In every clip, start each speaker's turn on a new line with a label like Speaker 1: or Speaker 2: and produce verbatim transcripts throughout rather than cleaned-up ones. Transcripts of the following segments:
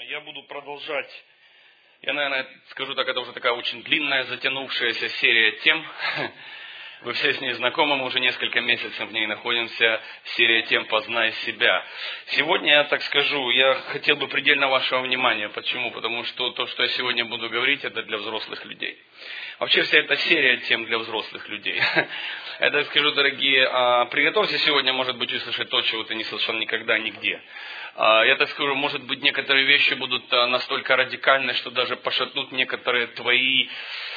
Speaker 1: Я буду продолжать, я, наверное, скажу так, это уже такая очень длинная, затянувшаяся серия тем. Вы все с ней знакомы, мы уже несколько месяцев в ней находимся, серия тем «Познай себя». Сегодня я так скажу, я хотел бы предельно вашего внимания. Почему? Потому что то, что я сегодня буду говорить, это для взрослых людей. Вообще вся эта серия тем для взрослых людей. Я так скажу, дорогие, приготовься сегодня, может быть, услышать то, чего ты не слышал никогда, нигде. Я так скажу, может быть, некоторые вещи будут настолько радикальны, что даже пошатнут некоторые твои...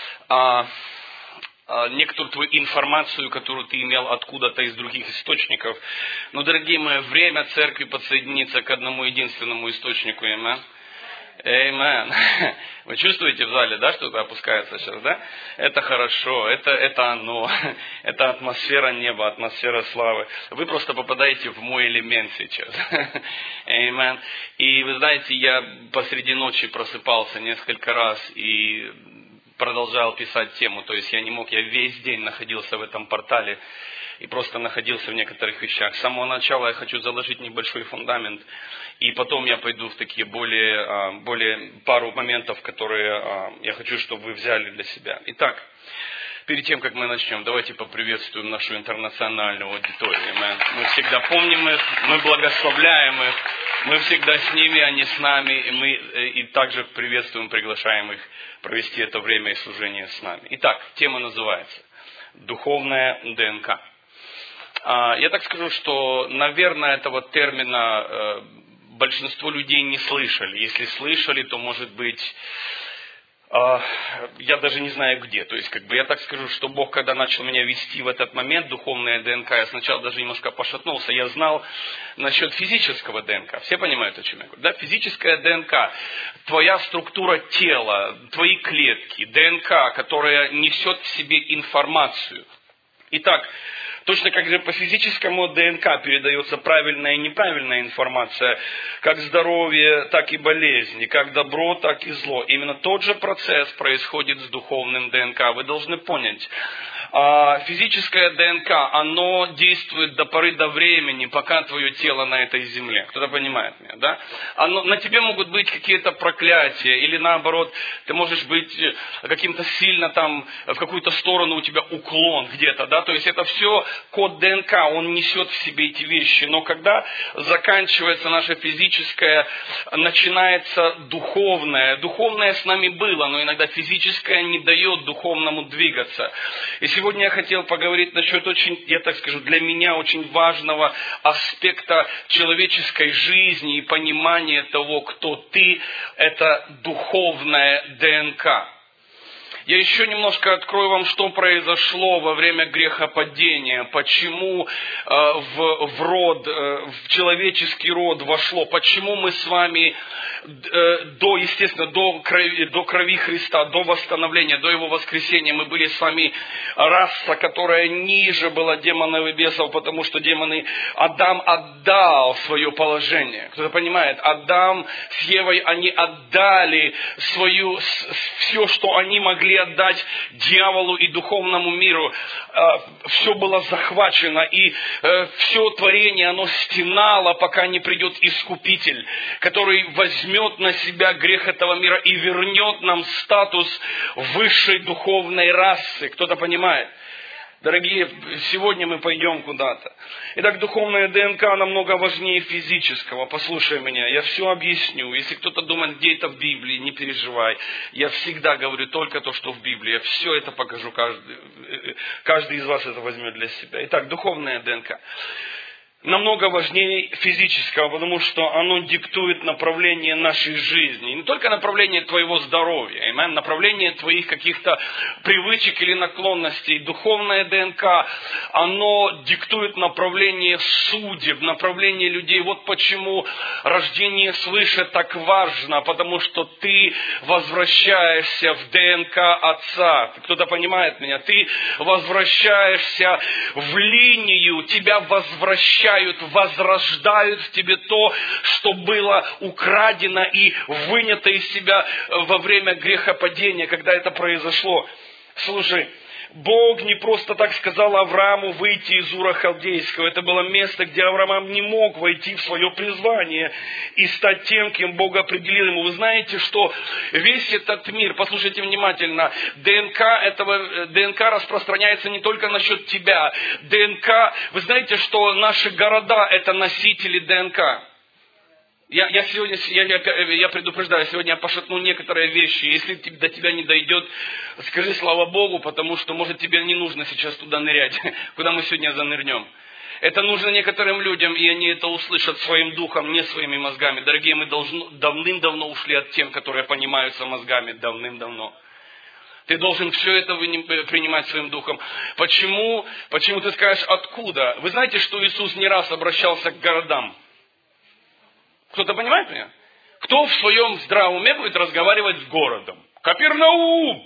Speaker 1: некоторую твою информацию, которую ты имел откуда-то из других источников. Но, дорогие мои, время церкви подсоединиться к одному единственному источнику. Аминь. Аминь. Вы чувствуете в зале, да, что-то опускается сейчас, да? Это хорошо, это, это оно, это атмосфера неба, атмосфера славы. Вы просто попадаете в мой элемент сейчас. Аминь. И вы знаете, я посреди ночи просыпался несколько раз и продолжал писать тему, то есть я не мог, я весь день находился в этом портале и просто находился в некоторых вещах. С самого начала я хочу заложить небольшой фундамент, и потом я пойду в такие более, более пару моментов, которые я хочу, чтобы вы взяли для себя. Итак, перед тем, как мы начнем, давайте поприветствуем нашу интернациональную аудиторию. Мы, мы всегда помним их, мы благословляем их, мы всегда с ними, они с нами, и мы и также приветствуем, приглашаем их провести это время и служение с нами. Итак, тема называется «Духовная ДНК». Я так скажу, что, наверное, этого термина большинство людей не слышали. Если слышали, то, может быть, я даже не знаю где. То есть, как бы я так скажу, что Бог, когда начал меня вести в этот момент, духовная ДНК, я сначала даже немножко пошатнулся. Я знал насчет физического ДНК. Все понимают, о чем я говорю? Да? Физическая ДНК, твоя структура тела, твои клетки, ДНК, которая несет в себе информацию. Итак, точно как же по физическому ДНК передается правильная и неправильная информация, как здоровье, так и болезни, как добро, так и зло. Именно тот же процесс происходит с духовным ДНК. Вы должны понять, физическое ДНК, оно действует до поры до времени, пока твое тело на этой земле. Кто-то понимает меня, да? Оно, на тебе могут быть какие-то проклятия, или наоборот, ты можешь быть каким-то сильно там, в какую-то сторону у тебя уклон где-то, да? То есть это все код ДНК, он несет в себе эти вещи. Но когда заканчивается наше физическое, начинается духовное. Духовное с нами было, но иногда физическое не дает духовному двигаться. И сегодня я хотел поговорить насчет очень, я так скажу, для меня очень важного аспекта человеческой жизни и понимания того, кто ты, это духовная ДНК. Я еще немножко открою вам, что произошло во время грехопадения, почему э, в, в род, э, в человеческий род вошло, почему мы с вами э, до, естественно, до крови, до крови Христа, до восстановления, до Его воскресения, мы были с вами раса, которая ниже была демонов и бесов, потому что демоны, Адам отдал свое положение. Кто-то понимает, Адам с Евой, они отдали свою, все, что они могли отдать дьяволу и духовному миру. Все было захвачено, и все творение, оно стенало, пока не придет Искупитель, который возьмет на себя грех этого мира и вернет нам статус высшей духовной расы. Кто-то понимает? Дорогие, сегодня мы пойдем куда-то. Итак, духовная ДНК намного важнее физического. Послушай меня, я все объясню. Если кто-то думает, где это в Библии, не переживай. Я всегда говорю только то, что в Библии. Я все это покажу, каждый, каждый из вас это возьмет для себя. Итак, духовная ДНК намного важнее физического, потому что оно диктует направление нашей жизни. И не только направление твоего здоровья, направление твоих каких-то привычек или наклонностей. Духовная ДНК, оно диктует направление судеб, направление людей. Вот почему рождение свыше так важно, потому что ты возвращаешься в ДНК Отца. Кто-то понимает меня? Ты возвращаешься в линию, тебя возвращают, возрождают в тебе то, что было украдено и вынято из тебя во время грехопадения, когда это произошло. Слушай, Бог не просто так сказал Аврааму выйти из Ура Халдейского. Это было место, где Авраам не мог войти в свое призвание и стать тем, кем Бог определил ему. Вы знаете, что весь этот мир, послушайте внимательно, ДНК этого, ДНК распространяется не только насчет тебя. ДНК, вы знаете, что наши города – это носители ДНК. Я, я сегодня, я, я, я предупреждаю, сегодня я пошатну некоторые вещи. Если до тебя не дойдет, скажи слава Богу, потому что, может, тебе не нужно сейчас туда нырять, куда мы сегодня занырнем. Это нужно некоторым людям, и они это услышат своим духом, не своими мозгами. Дорогие, мы должны, давным-давно ушли от тем, которые понимаются мозгами, давным-давно. Ты должен все это принимать своим духом. Почему? Почему ты скажешь, откуда? Вы знаете, что Иисус не раз обращался к городам? Кто-то понимает меня? Кто в своем здравом уме будет разговаривать с городом? Капернаум!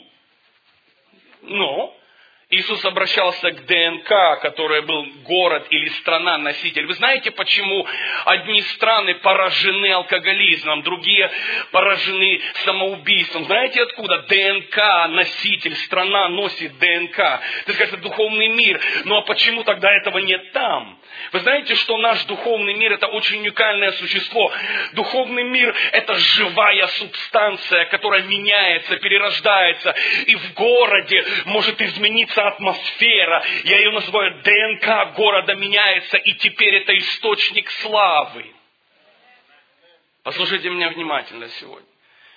Speaker 1: Но Иисус обращался к ДНК, которая был город или страна, носитель. Вы знаете, почему одни страны поражены алкоголизмом, другие поражены самоубийством? Знаете откуда? ДНК, носитель, страна носит ДНК. Ты скажешь, это духовный мир. Ну а почему тогда этого нет там? Вы знаете, что наш духовный мир – это очень уникальное существо. Духовный мир – это живая субстанция, которая меняется, перерождается. И в городе может измениться атмосфера. Я ее называю ДНК города меняется. И теперь это источник славы. Послушайте меня внимательно сегодня.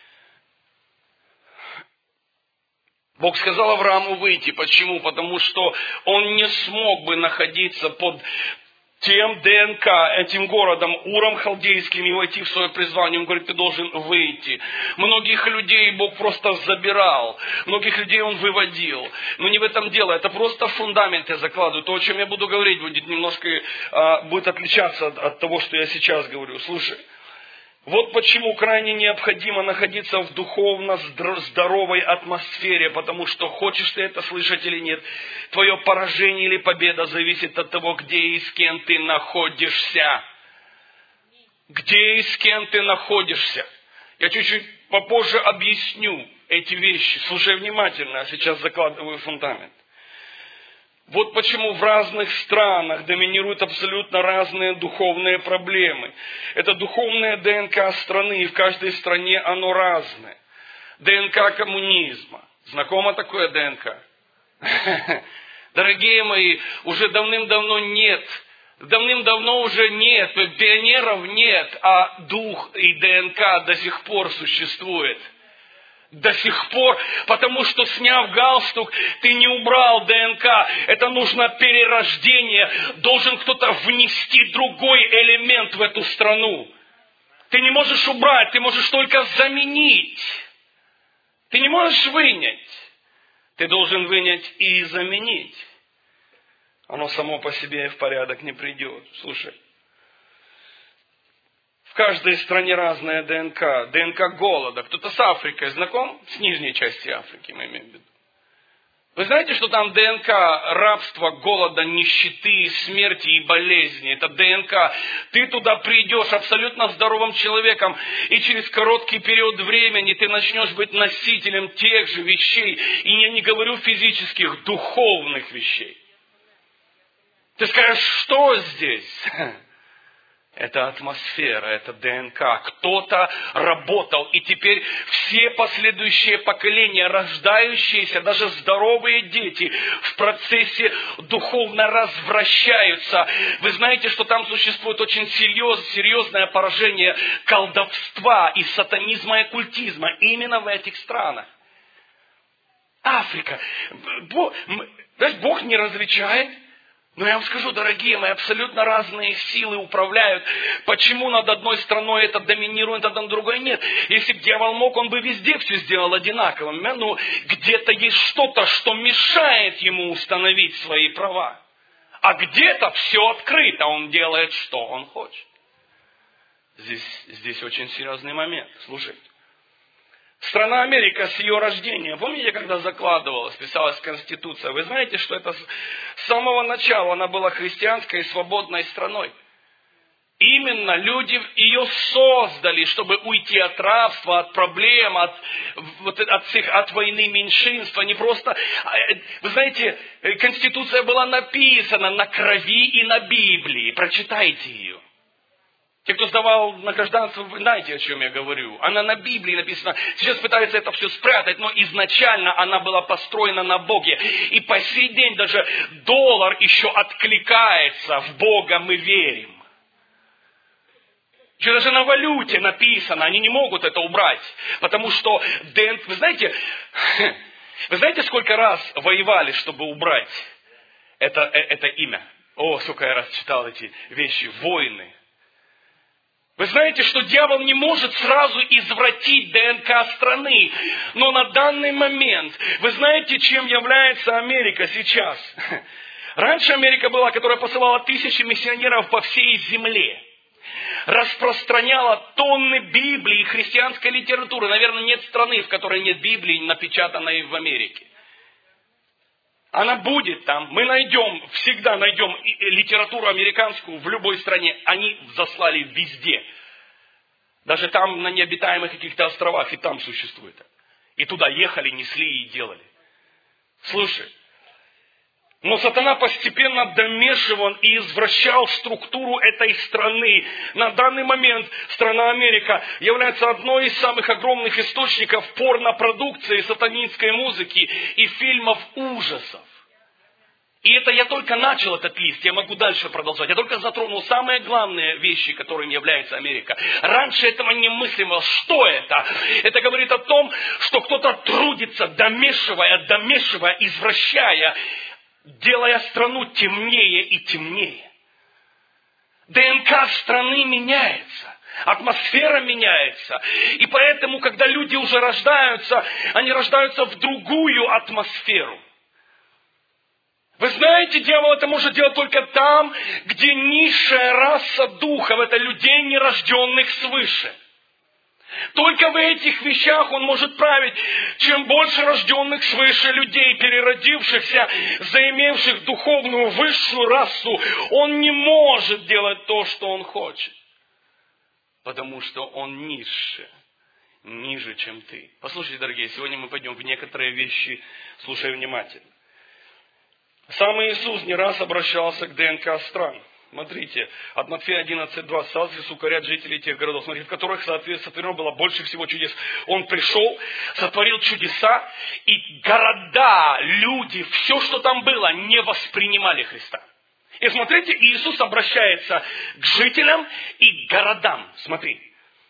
Speaker 1: Бог сказал Аврааму выйти. Почему? Потому что он не смог бы находиться под тем ДНК, этим городом, Уром Халдейским, и войти в свое призвание. Он говорит, ты должен выйти. Многих людей Бог просто забирал. Многих людей Он выводил. Но не в этом дело. Это просто фундамент я закладываю. То, о чем я буду говорить, будет немножко а, будет отличаться от, от того, что я сейчас говорю. Слушай. Вот почему крайне необходимо находиться в духовно здоровой атмосфере, потому что хочешь ты это слышать или нет, твое поражение или победа зависит от того, где и с кем ты находишься. Где и с кем ты находишься. Я чуть-чуть попозже объясню эти вещи. Слушай внимательно, а сейчас закладываю фундамент. Вот почему в разных странах доминируют абсолютно разные духовные проблемы. Это духовная ДНК страны, и в каждой стране оно разное. ДНК коммунизма. Знакомо такое ДНК? Дорогие мои, уже давным-давно нет. Давным-давно уже нет. Пионеров нет, а дух и ДНК до сих пор существует. До сих пор, потому что, сняв галстук, ты не убрал ДНК. Это нужно перерождение. Должен кто-то внести другой элемент в эту страну. Ты не можешь убрать, ты можешь только заменить. Ты не можешь вынять. Ты должен вынять и заменить. Оно само по себе в порядок не придет. Слушай. В каждой стране разная ДНК. ДНК голода. Кто-то с Африкой знаком? С нижней части Африки мы имеем в виду. Вы знаете, что там ДНК рабства, голода, нищеты, смерти и болезни? Это ДНК. Ты туда придешь абсолютно здоровым человеком, и через короткий период времени ты начнешь быть носителем тех же вещей. И я не говорю физических, духовных вещей. Ты скажешь, что здесь? Это атмосфера, это ДНК. Кто-то работал, и теперь все последующие поколения, рождающиеся, даже здоровые дети, в процессе духовно развращаются. Вы знаете, что там существует очень серьезное поражение колдовства и сатанизма и оккультизма именно в этих странах. Африка. Бог, Бог не различает. Но я вам скажу, дорогие мои, абсолютно разные силы управляют. Почему над одной страной это доминирует, а над другой нет? Если бы дьявол мог, он бы везде все сделал одинаковым. Но где-то есть что-то, что мешает ему установить свои права. А где-то все открыто, он делает, что он хочет. Здесь, здесь очень серьезный момент. Слушайте. Страна Америка с ее рождения, помните, когда закладывалась, писалась Конституция, вы знаете, что это с самого начала она была христианской и свободной страной. Именно люди ее создали, чтобы уйти от рабства, от проблем, от, вот, от, всех, от войны меньшинства. Не просто, вы знаете, Конституция была написана на крови и на Библии. Прочитайте ее. Те, кто сдавал на гражданство, вы знаете, о чем я говорю. Она на Библии написана. Сейчас пытаются это все спрятать, но изначально она была построена на Боге. И по сей день даже доллар еще откликается. В Бога мы верим. Еще даже на валюте написано, они не могут это убрать. Потому что, вы знаете, вы знаете, сколько раз воевали, чтобы убрать это, это имя? О, сколько я раз читал эти вещи. Войны. Вы знаете, что дьявол не может сразу извратить ДНК страны. Но на данный момент, вы знаете, чем является Америка сейчас? Раньше Америка была, которая посылала тысячи миссионеров по всей земле. Распространяла тонны Библии и христианской литературы. Наверное, нет страны, в которой нет Библии, напечатанной в Америке. Она будет там. Мы найдем, всегда найдем литературу американскую в любой стране. Они заслали везде. Даже там, на необитаемых каких-то островах, и там существует. И туда ехали, несли и делали. Слушай. Но сатана постепенно домешивал и извращал структуру этой страны. На данный момент страна Америка является одной из самых огромных источников порнопродукции, сатанинской музыки и фильмов ужасов. И это я только начал этот лист, я могу дальше продолжать. Я только затронул самые главные вещи, которыми является Америка. Раньше этого немыслимо. Что это? Это говорит о том, что кто-то трудится, домешивая, домешивая, извращая, делая страну темнее и темнее. ДНК страны меняется. Атмосфера меняется. И поэтому, когда люди уже рождаются, они рождаются в другую атмосферу. Вы знаете, дьявол это может делать только там, где низшая раса духов, это людей, нерожденных свыше. Только в этих вещах он может править. Чем больше рожденных свыше людей, переродившихся, заимевших духовную высшую расу, он не может делать то, что он хочет. Потому что он ниже, ниже, чем ты. Послушайте, дорогие, сегодня мы пойдем в некоторые вещи, слушай внимательно. Сам Иисус не раз обращался к ДНК стран. Смотрите, от Матфея одиннадцать два. Сталкивались укорять жителей тех городов, смотрите, в которых, соответственно, сотворено было больше всего чудес. Он пришел, сотворил чудеса, и города, люди, все, что там было, не воспринимали Христа. И смотрите, Иисус обращается к жителям и к городам. Смотри.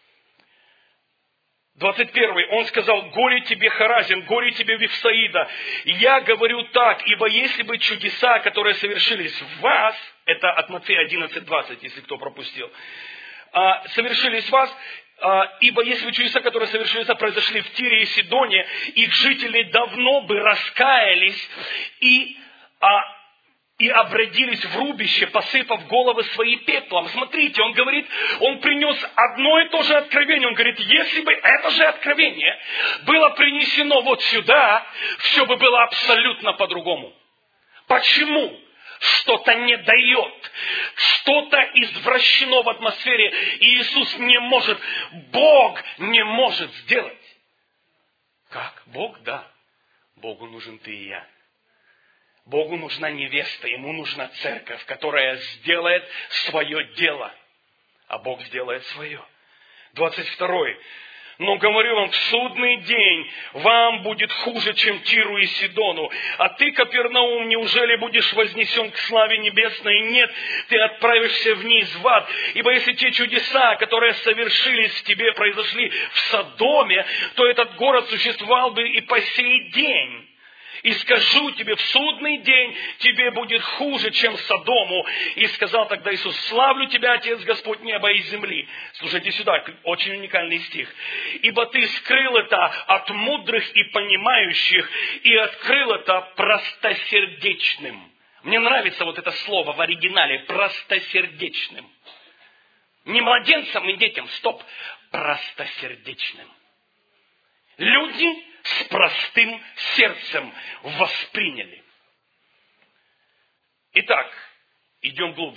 Speaker 1: двадцать первый. Он сказал: горе тебе, Хоразин, горе тебе, Вифсаида. Я говорю так, ибо если бы чудеса, которые совершились в вас, это от Матфея одиннадцать двадцать, если кто пропустил, совершились в вас, ибо если бы чудеса, которые совершились, произошли в Тире и Сидоне, их жители давно бы раскаялись и... и обратились в рубище, посыпав головы свои пеплом. Смотрите, он говорит, он принес одно и то же откровение. Он говорит, если бы это же откровение было принесено вот сюда, все бы было абсолютно по-другому. Почему? Что-то не дает, что-то извращено в атмосфере, и Иисус не может, Бог не может сделать. Как? Бог? Да. Богу нужен ты и я. Богу нужна невеста, ему нужна церковь, которая сделает свое дело. А Бог сделает свое. двадцать второй. Но говорю вам, в судный день вам будет хуже, чем Тиру и Сидону. А ты, Капернаум, неужели будешь вознесен к славе небесной? Нет, ты отправишься вниз в ад. Ибо если те чудеса, которые совершились в тебе, произошли в Содоме, то этот город существовал бы и по сей день. И скажу тебе, в судный день тебе будет хуже, чем Содому. И сказал тогда Иисус: славлю тебя, Отец Господь неба и земли. Слушайте сюда, очень уникальный стих. Ибо ты скрыл это от мудрых и понимающих, и открыл это простосердечным. Мне нравится вот это слово в оригинале, простосердечным. Не младенцам и детям, стоп, простосердечным. Люди с простым сердцем восприняли. Итак, идем глубже.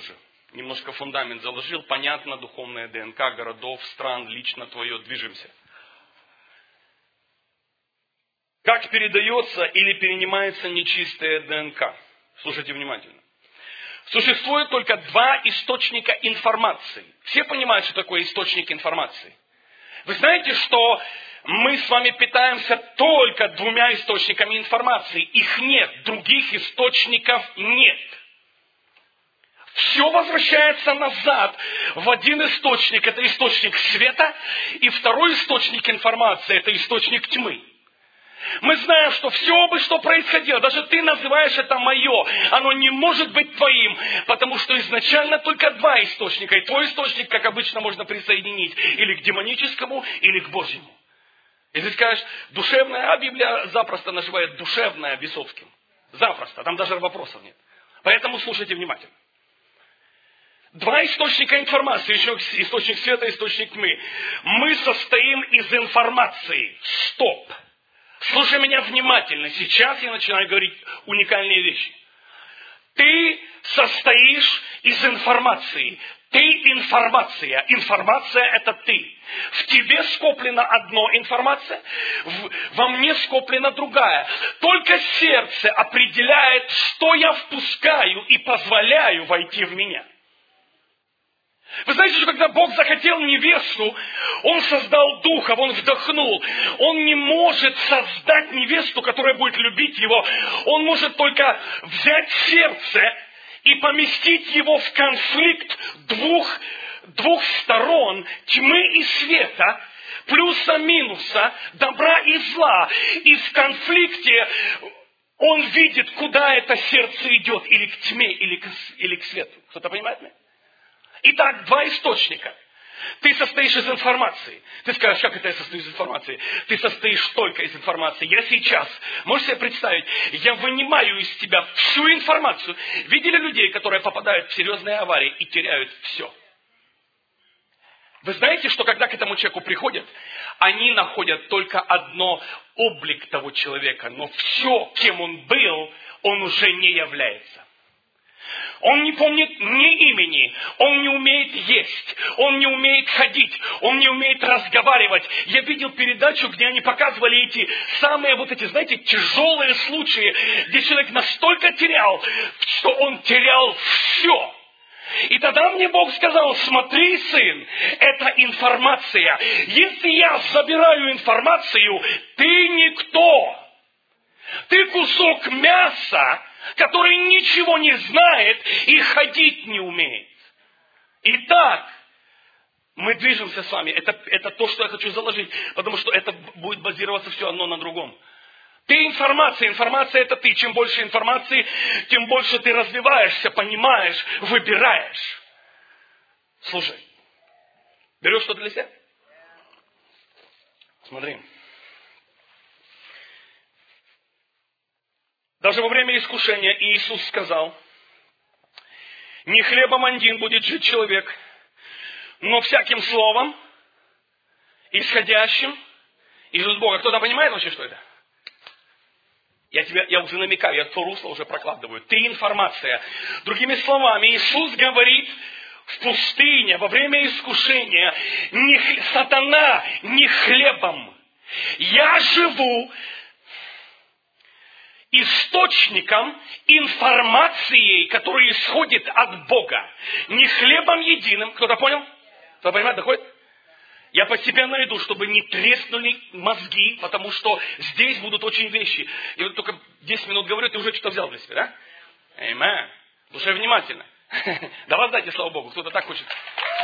Speaker 1: Немножко фундамент заложил. Понятно, духовная ДНК городов, стран, лично твое. Движемся. Как передается или перенимается нечистая ДНК? Слушайте внимательно. Существует только два источника информации. Все понимают, что такое источник информации. Вы знаете, что мы с вами питаемся только двумя источниками информации. Их нет, других источников нет. Все возвращается назад в один источник. Это источник света. И второй источник информации – это источник тьмы. Мы знаем, что все бы, что происходило, даже ты называешь это мое, оно не может быть твоим, потому что изначально только два источника. И твой источник, как обычно, можно присоединить или к демоническому, или к Божьему. Если скажешь, душевная, а Библия запросто называет душевная бесовским. Запросто, там даже вопросов нет. Поэтому слушайте внимательно. Два источника информации, еще источник света и источник тьмы. Мы состоим из информации. Стоп. Слушай меня внимательно. Сейчас я начинаю говорить уникальные вещи. Ты состоишь из информации. Ты информация. Информация – это ты. В тебе скоплена одна информация, во мне скоплена другая. Только сердце определяет, что я впускаю и позволяю войти в меня. Вы знаете, что когда Бог захотел невесту, Он создал духов, Он вдохнул. Он не может создать невесту, которая будет любить Его. Он может только взять сердце и поместить его в конфликт двух, двух сторон, тьмы и света, плюса-минуса, добра и зла. И в конфликте Он видит, куда это сердце идет, или к тьме, или к, или к свету. Кто-то понимает меня? Итак, два источника. Ты состоишь из информации. Ты скажешь, как это я состою из информации? Ты состоишь только из информации. Я сейчас, можешь себе представить, я вынимаю из тебя всю информацию. Видели людей, которые попадают в серьезные аварии и теряют все? Вы знаете, что когда к этому человеку приходят, они находят только одно облик того человека, но все, кем он был, он уже не является. Он не помнит ни имени, он не умеет есть, он не умеет ходить, он не умеет разговаривать. Я видел передачу, где они показывали эти самые вот эти, знаете, тяжелые случаи, где человек настолько терял, что он терял все. И тогда мне Бог сказал, смотри, сын, это информация. Если я забираю информацию, ты никто. Ты кусок мяса, который ничего не знает и ходить не умеет. Итак, мы движемся с вами. Это, это то, что я хочу заложить, потому что это будет базироваться все одно на другом. Ты информация, информация это ты. Чем больше информации, тем больше ты развиваешься, понимаешь, выбираешь. Слушай, берешь что-то для себя? Смотри. Даже во время искушения Иисус сказал, не хлебом один будет жить человек, но всяким словом, исходящим из уст Бога. Кто-то понимает вообще, что это? Я, тебя, я уже намекаю, я то русло уже прокладываю. Ты информация. Другими словами, Иисус говорит в пустыне, во время искушения, не, сатана не хлебом. Я живу источником, информацией, которая исходит от Бога. Не хлебом единым. Кто-то понял? Кто понимает, доходит? Я постепенно иду, чтобы не треснули мозги, потому что здесь будут очень вещи. И вот только десять минут говорю, ты уже что-то взял для себя, да? Аминь. Слушай внимательно. Да воздайте, слава Богу, кто-то так хочет.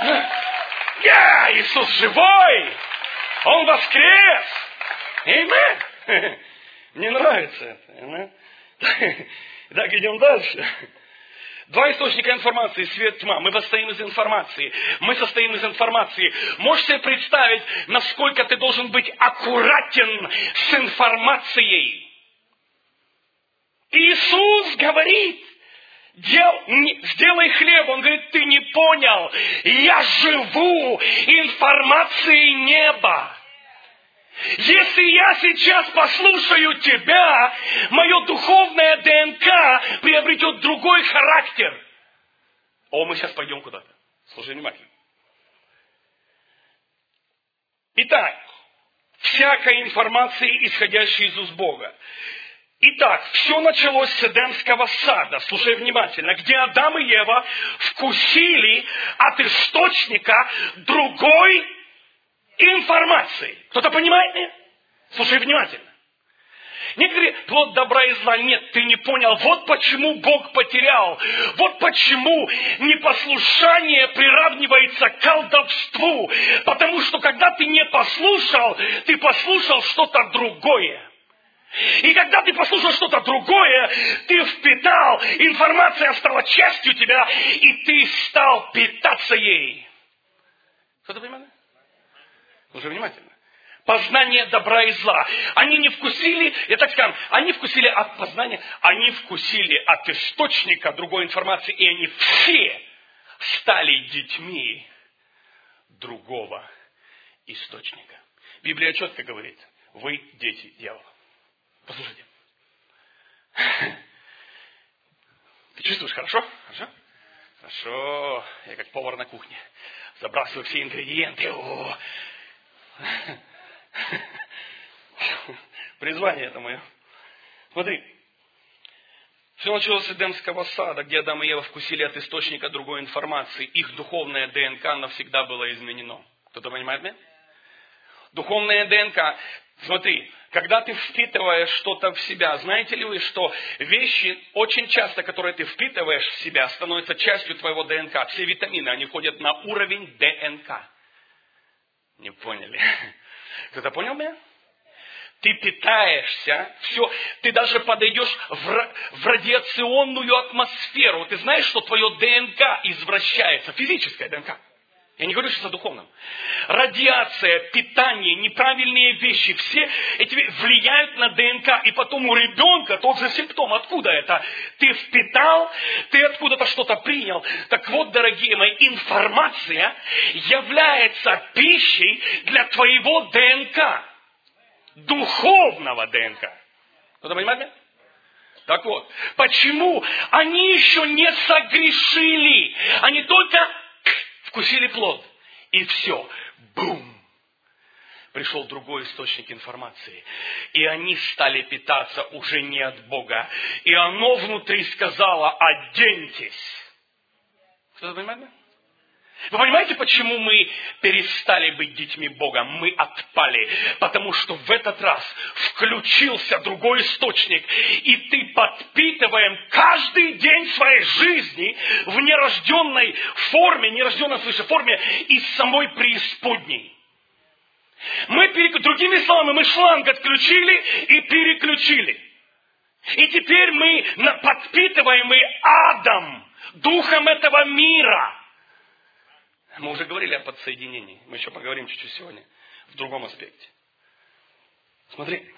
Speaker 1: Я, Иисус живой! Он воскрес! Аминь. Мне нравится это. Так, идем дальше. Два источника информации, свет, тьма. Мы состоим из информации. Мы состоим из информации. Можешь себе представить, насколько ты должен быть аккуратен с информацией. Иисус говорит, дел, не, сделай хлеб. Он говорит, ты не понял. Я живу информацией неба. Если я сейчас послушаю тебя, мое духовное ДНК приобретет другой характер. О, мы сейчас пойдем куда-то. Слушай внимательно. Итак, всякая информация, исходящая из уст Бога. Итак, все началось с Эдемского сада, слушай внимательно, где Адам и Ева вкусили от источника другой информации. Кто-то понимает меня? Слушай внимательно. Некоторые плод добра и зла. Нет, ты не понял. Вот почему Бог потерял. Вот почему непослушание приравнивается к колдовству. Потому что когда ты не послушал, ты послушал что-то другое. И когда ты послушал что-то другое, ты впитал, информация стала частью тебя, и ты стал питаться ей. Кто-то понимает? Слушай внимательно. Познание добра и зла. Они не вкусили, я так скажу, они вкусили от познания, они вкусили от источника другой информации, и они все стали детьми другого источника. Библия четко говорит, вы дети дьявола. Послушайте. Ты чувствуешь, хорошо? Хорошо? Хорошо. Я как повар на кухне. Забрасываю все ингредиенты. О! Призвание это мое. Смотри. Все началось с Эдемского сада, где Адам и Ева вкусили от источника другой информации. Их духовная ДНК навсегда было изменено. Кто-то понимает меня? Духовная ДНК. Смотри, когда ты впитываешь что-то в себя, знаете ли вы, что вещи, очень часто, которые ты впитываешь в себя, становятся частью твоего ДНК. Все витамины, они ходят на уровень ДНК. Не поняли? Кто-то понял меня? Ты питаешься, все, ты даже подойдешь в, в радиационную атмосферу. Ты знаешь, что твое ДНК извращается, физическая ДНК. Я не говорю сейчас о духовном. Радиация, питание, неправильные вещи, все эти влияют на ДНК. И потом у ребенка тот же симптом. Откуда это? Ты впитал, ты откуда-то что-то принял. Так вот, дорогие мои, информация является пищей для твоего ДНК. Духовного ДНК. Кто-то понимает меня? Так вот, почему они еще не согрешили? Они только вкусили плод. И все. Бум. Пришел другой источник информации. И они стали питаться уже не от Бога. И оно внутри сказало: оденьтесь. Кто-то понимает? Вы понимаете, почему мы перестали быть детьми Бога? Мы отпали. Потому что в этот раз включился другой источник. И ты подпитываем каждый день своей жизни в нерожденной форме, нерожденной, слыша, форме из самой преисподней. Мы, другими словами, мы шланг отключили и переключили. И теперь мы подпитываемы адом, духом этого мира. Мы уже говорили о подсоединении. Мы еще поговорим чуть-чуть сегодня в другом аспекте. Смотри.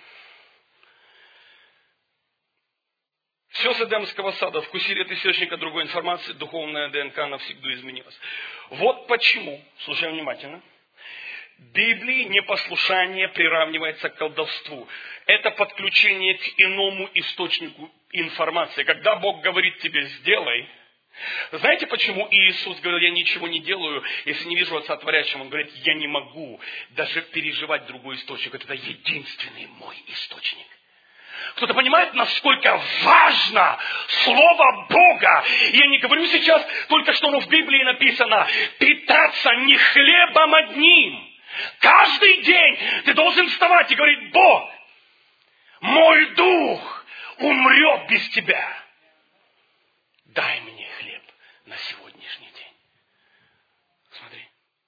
Speaker 1: Все с Эдемского сада вкусили от источника другой информации, духовная ДНК навсегда изменилась. Вот почему, слушай внимательно, Библии непослушание приравнивается к колдовству. Это подключение к иному источнику информации. Когда Бог говорит тебе «сделай», знаете, почему Иисус говорил: я ничего не делаю, если не вижу Отца Творящего? Он говорит: я не могу даже переживать другой источник. Это единственный мой источник. Кто-то понимает, насколько важно Слово Бога? Я не говорю сейчас только, что оно в Библии написано. Питаться не хлебом одним. Каждый день ты должен вставать и говорить: Бог, мой дух умрет без тебя. Дай мне хлеб на сегодняшний день. Смотри.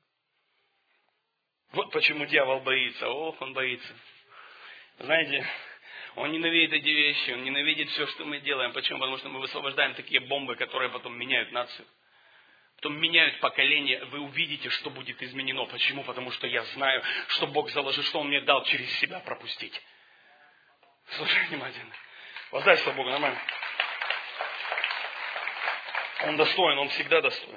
Speaker 1: Вот почему дьявол боится. Ох, он боится. Знаете, он ненавидит эти вещи, он ненавидит все, что мы делаем. Почему? Потому что мы высвобождаем такие бомбы, которые потом меняют нацию. Потом меняют поколение. Вы увидите, что будет изменено. Почему? Потому что я знаю, что Бог заложил, что Он мне дал через себя пропустить. Слушай внимательно. Воздай слово Богу, нормально. Он достоин, он всегда достоин.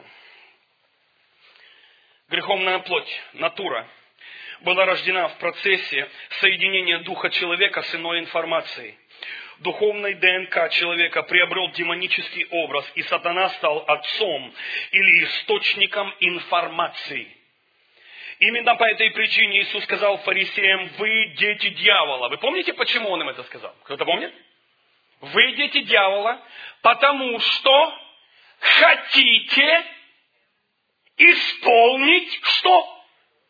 Speaker 1: Греховная плоть, натура, была рождена в процессе соединения духа человека с иной информацией.
Speaker 2: духовной ДНК человека приобрел демонический образ, и сатана стал отцом или источником информации. Именно по этой причине Иисус сказал фарисеям: вы дети дьявола. Вы помните, почему Он им это сказал? Кто-то помнит? Вы дети дьявола, потому что хотите исполнить что?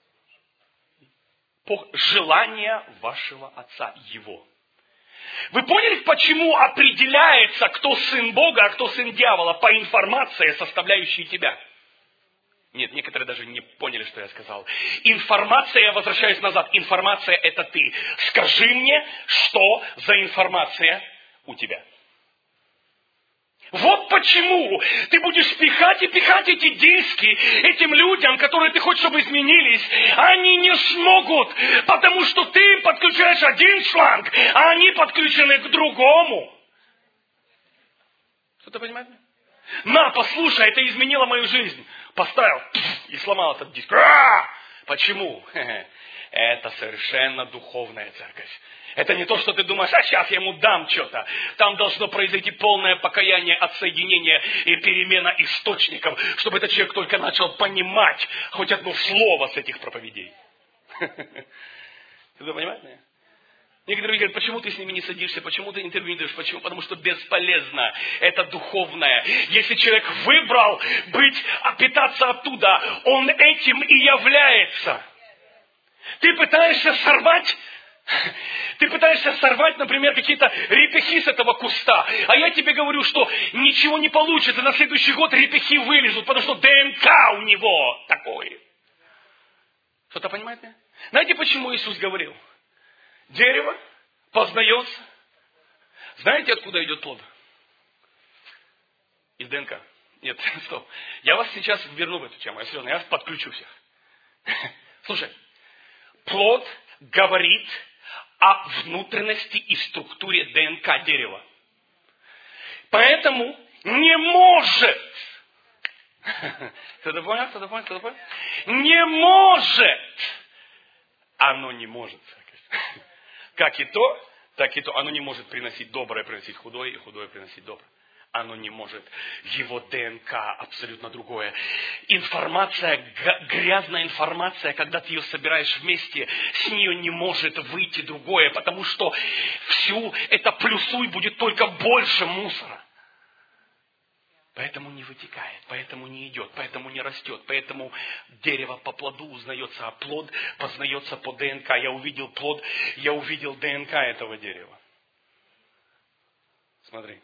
Speaker 2: Желание вашего отца, его. Вы поняли, почему определяется, кто сын Бога, а кто сын дьявола? По информации, составляющей тебя. Нет, некоторые даже не поняли, что я сказал. Информация, я возвращаюсь назад. Информация — это ты. Скажи мне, что за информация у тебя. Вот почему ты будешь пихать и пихать эти диски этим людям, которые ты хочешь, чтобы изменились. Они не смогут, потому что ты подключаешь один шланг, а они подключены к другому. Что-то понимаете? На, послушай, это изменило мою жизнь. Поставил и сломал этот диск. А-а-а! Почему? Это совершенно духовная церковь. Это не то, что ты думаешь, а сейчас я ему дам что-то. Там должно произойти полное покаяние, отсоединение и перемена источников, чтобы этот человек только начал понимать хоть одно слово с этих проповедей. Ты понимаешь? Некоторые говорят, почему ты с ними не садишься, почему ты интервью не даешь, почему? Потому что бесполезно. Это духовное. Если человек выбрал быть, питаться оттуда, он этим и является. Ты пытаешься сорвать, ты пытаешься сорвать, например, какие-то репехи с этого куста. А я тебе говорю, что ничего не получится. На следующий год репехи вылезут, потому что ДНК у него такое. Кто-то понимает меня? Знаете, почему Иисус говорил? Дерево познается. Знаете, откуда идет плод? Из ДНК. Нет, стоп. Я вас сейчас верну в эту тему. Я серьезно, я вас подключу всех. Слушай, плод говорит о внутренности и структуре ДНК дерева. Поэтому не может. Кто-то понял? Кто-то понял? Кто-то понял? Не может. Оно не может. Как и то, так и то. Оно не может приносить доброе, приносить худое, и худое приносить доброе. Оно не может. Его ДНК абсолютно другое. Информация, грязная информация, когда ты ее собираешь вместе, с нее не может выйти другое, потому что всю это плюсуй будет только больше мусора. Поэтому не вытекает, поэтому не идет, поэтому не растет, поэтому дерево по плоду узнается, а плод познается по ДНК. Я увидел плод, я увидел ДНК этого дерева. Смотри.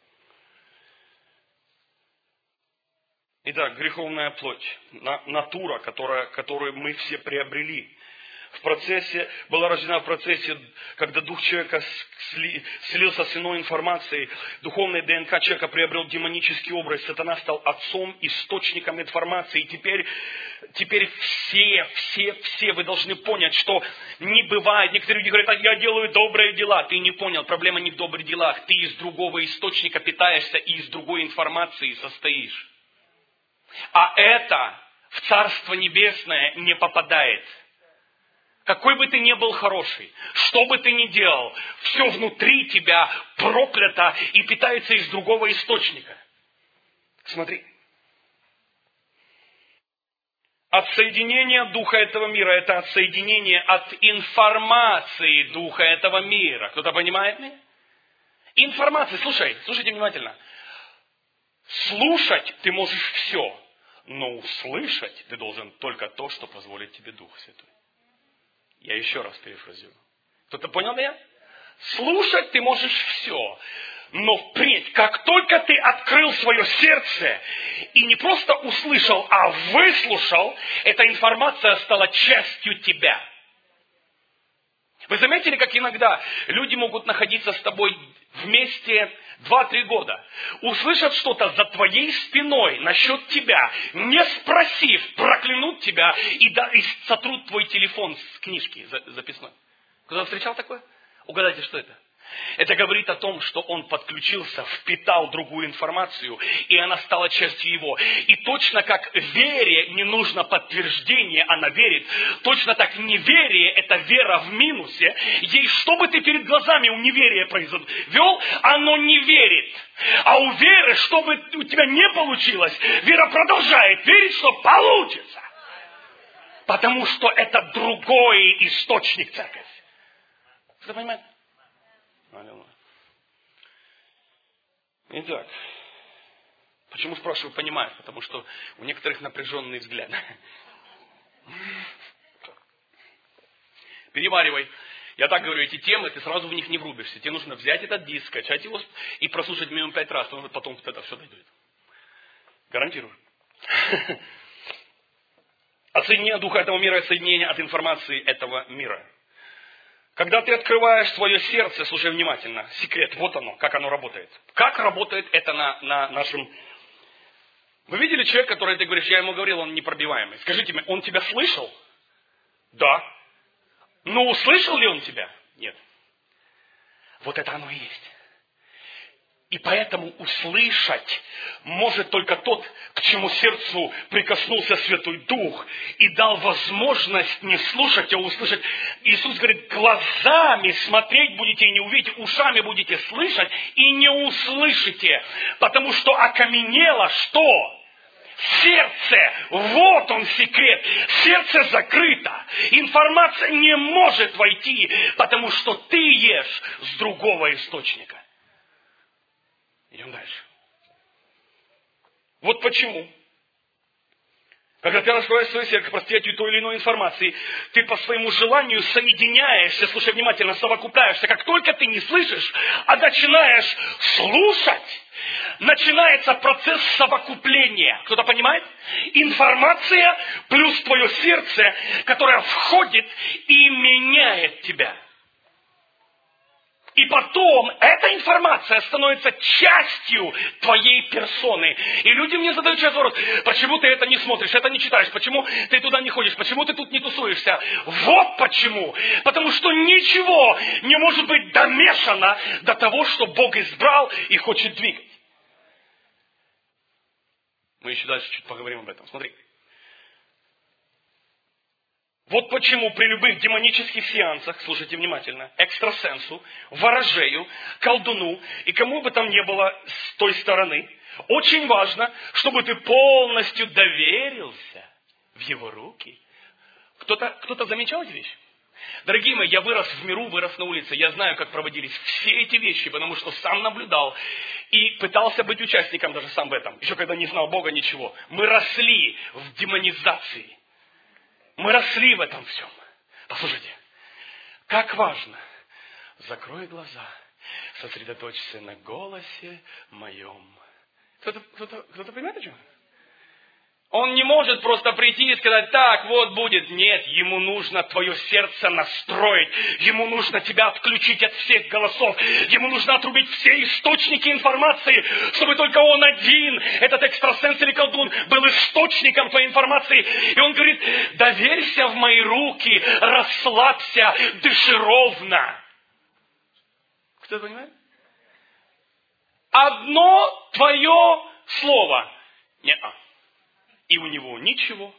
Speaker 2: Итак, греховная плоть, натура, которая, которую мы все приобрели. В процессе, была рождена в процессе, когда дух человека сли, слился с иной информацией, духовная ДНК человека приобрел демонический образ, сатана стал отцом, источником информации. И теперь, теперь все, все, все вы должны понять, что не бывает. Некоторые люди говорят, я делаю добрые дела. Ты не понял, проблема не в добрых делах. Ты из другого источника питаешься и из другой информации состоишь. А это в Царство Небесное не попадает. Какой бы ты ни был хороший, что бы ты ни делал, все внутри тебя проклято и питается из другого источника. Смотри. Отсоединение духа этого мира – это отсоединение от информации духа этого мира. Кто-то понимает меня? Информация. Слушай, слушайте внимательно. Слушать ты можешь все, но услышать ты должен только то, что позволит тебе Дух Святой. Я еще раз перефразирую. Кто-то понял меня? Слушать ты можешь все. Но впредь, как только ты открыл свое сердце и не просто услышал, а выслушал, эта информация стала частью тебя. Вы заметили, как иногда люди могут находиться с тобой вместе два-три года, услышат что-то за твоей спиной насчет тебя, не спросив, проклянут тебя и, да, и сотрут твой телефон с книжки записной. Кто-то встречал такое? Угадайте, что это?
Speaker 1: Это говорит о том, что он подключился, впитал другую информацию, и она стала частью его. И точно как вере не нужно подтверждение, она верит, точно так неверие – это вера в минусе. Ей, что бы ты перед глазами у неверия произвел, оно не верит. А у веры, что бы у тебя не получилось, вера продолжает верить, что получится. Потому что это другой источник, церковь. Вы понимаете? Итак, почему спрашиваю, понимаю? Потому что у некоторых напряженный взгляд. Переваривай. Я так говорю, эти темы, ты сразу в них не врубишься. Тебе нужно взять этот диск, скачать его и прослушать минимум пять раз, потому что потом вот это все дойдет. Гарантирую. Отсоединение духа этого мира и соединение от информации этого мира. Когда ты открываешь свое сердце, слушай внимательно, секрет, вот оно, как оно работает. Как работает это на, на нашем... Вы видели человека, который, ты говоришь, я ему говорил, он непробиваемый. Скажите мне, он тебя слышал? Да. Но услышал ли он тебя? Нет. Вот это оно и есть. И поэтому услышать может только тот, к чему сердцу прикоснулся Святой Дух и дал возможность не слушать, а услышать. Иисус говорит, глазами смотреть будете и не увидите, ушами будете слышать и не услышите, потому что окаменело что? Сердце, вот он секрет. Сердце закрыто. Информация не может войти, потому что ты ешь с другого источника. Идем дальше. Вот почему. Когда ты раскрываешь свое сердце к восприятию той или иной информации, ты по своему желанию соединяешься, слушай внимательно, совокупляешься. Как только ты не слышишь, а начинаешь слушать, начинается процесс совокупления. Кто-то понимает? Информация плюс твое сердце, которое входит и меняет тебя. И потом эта информация становится частью твоей персоны. И люди мне задают сейчас вопрос, почему ты это не смотришь, это не читаешь, почему ты туда не ходишь, почему ты тут не тусуешься. Вот почему. Потому что ничего не может быть домешано до того, что Бог избрал и хочет двигать. Мы еще дальше чуть поговорим об этом. Смотри. Вот почему при любых демонических сеансах, слушайте внимательно, экстрасенсу, ворожею, колдуну и кому бы там ни было с той стороны, очень важно, чтобы ты полностью доверился в его руки. Кто-то, кто-то замечал эти вещи? Дорогие мои, я вырос в миру, вырос на улице, я знаю, как проводились все эти вещи, потому что сам наблюдал и пытался быть участником даже сам в этом, еще когда не знал Бога ничего. Мы росли в демонизации. Мы росли в этом всем. Послушайте, как важно. Закрой глаза, сосредоточься на голосе моем. Кто-то, кто-то, кто-то понимает о чем? Он не может просто прийти и сказать, так, вот будет. Нет, ему нужно твое сердце настроить. Ему нужно тебя отключить от всех голосов. Ему нужно отрубить все источники информации, чтобы только он один, этот экстрасенс или колдун, был источником твоей информации. И он говорит, доверься в мои руки, расслабься, дыши ровно. Кто понимает? Одно твое слово. Не-а. И у него ничего.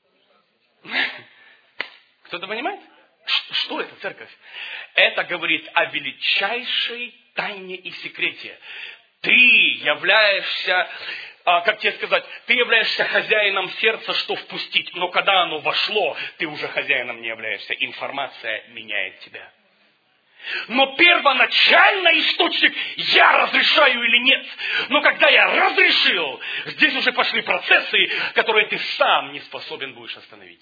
Speaker 1: Кто-то понимает? Что это, церковь? Это говорит о величайшей тайне и секрете. Ты являешься, как тебе сказать, ты являешься хозяином сердца, что впустить. Но когда оно вошло, ты уже хозяином не являешься. Информация меняет тебя. Но первоначальный источник, я разрешаю или нет. Но когда я разрешил, здесь уже пошли процессы, которые ты сам не способен будешь остановить.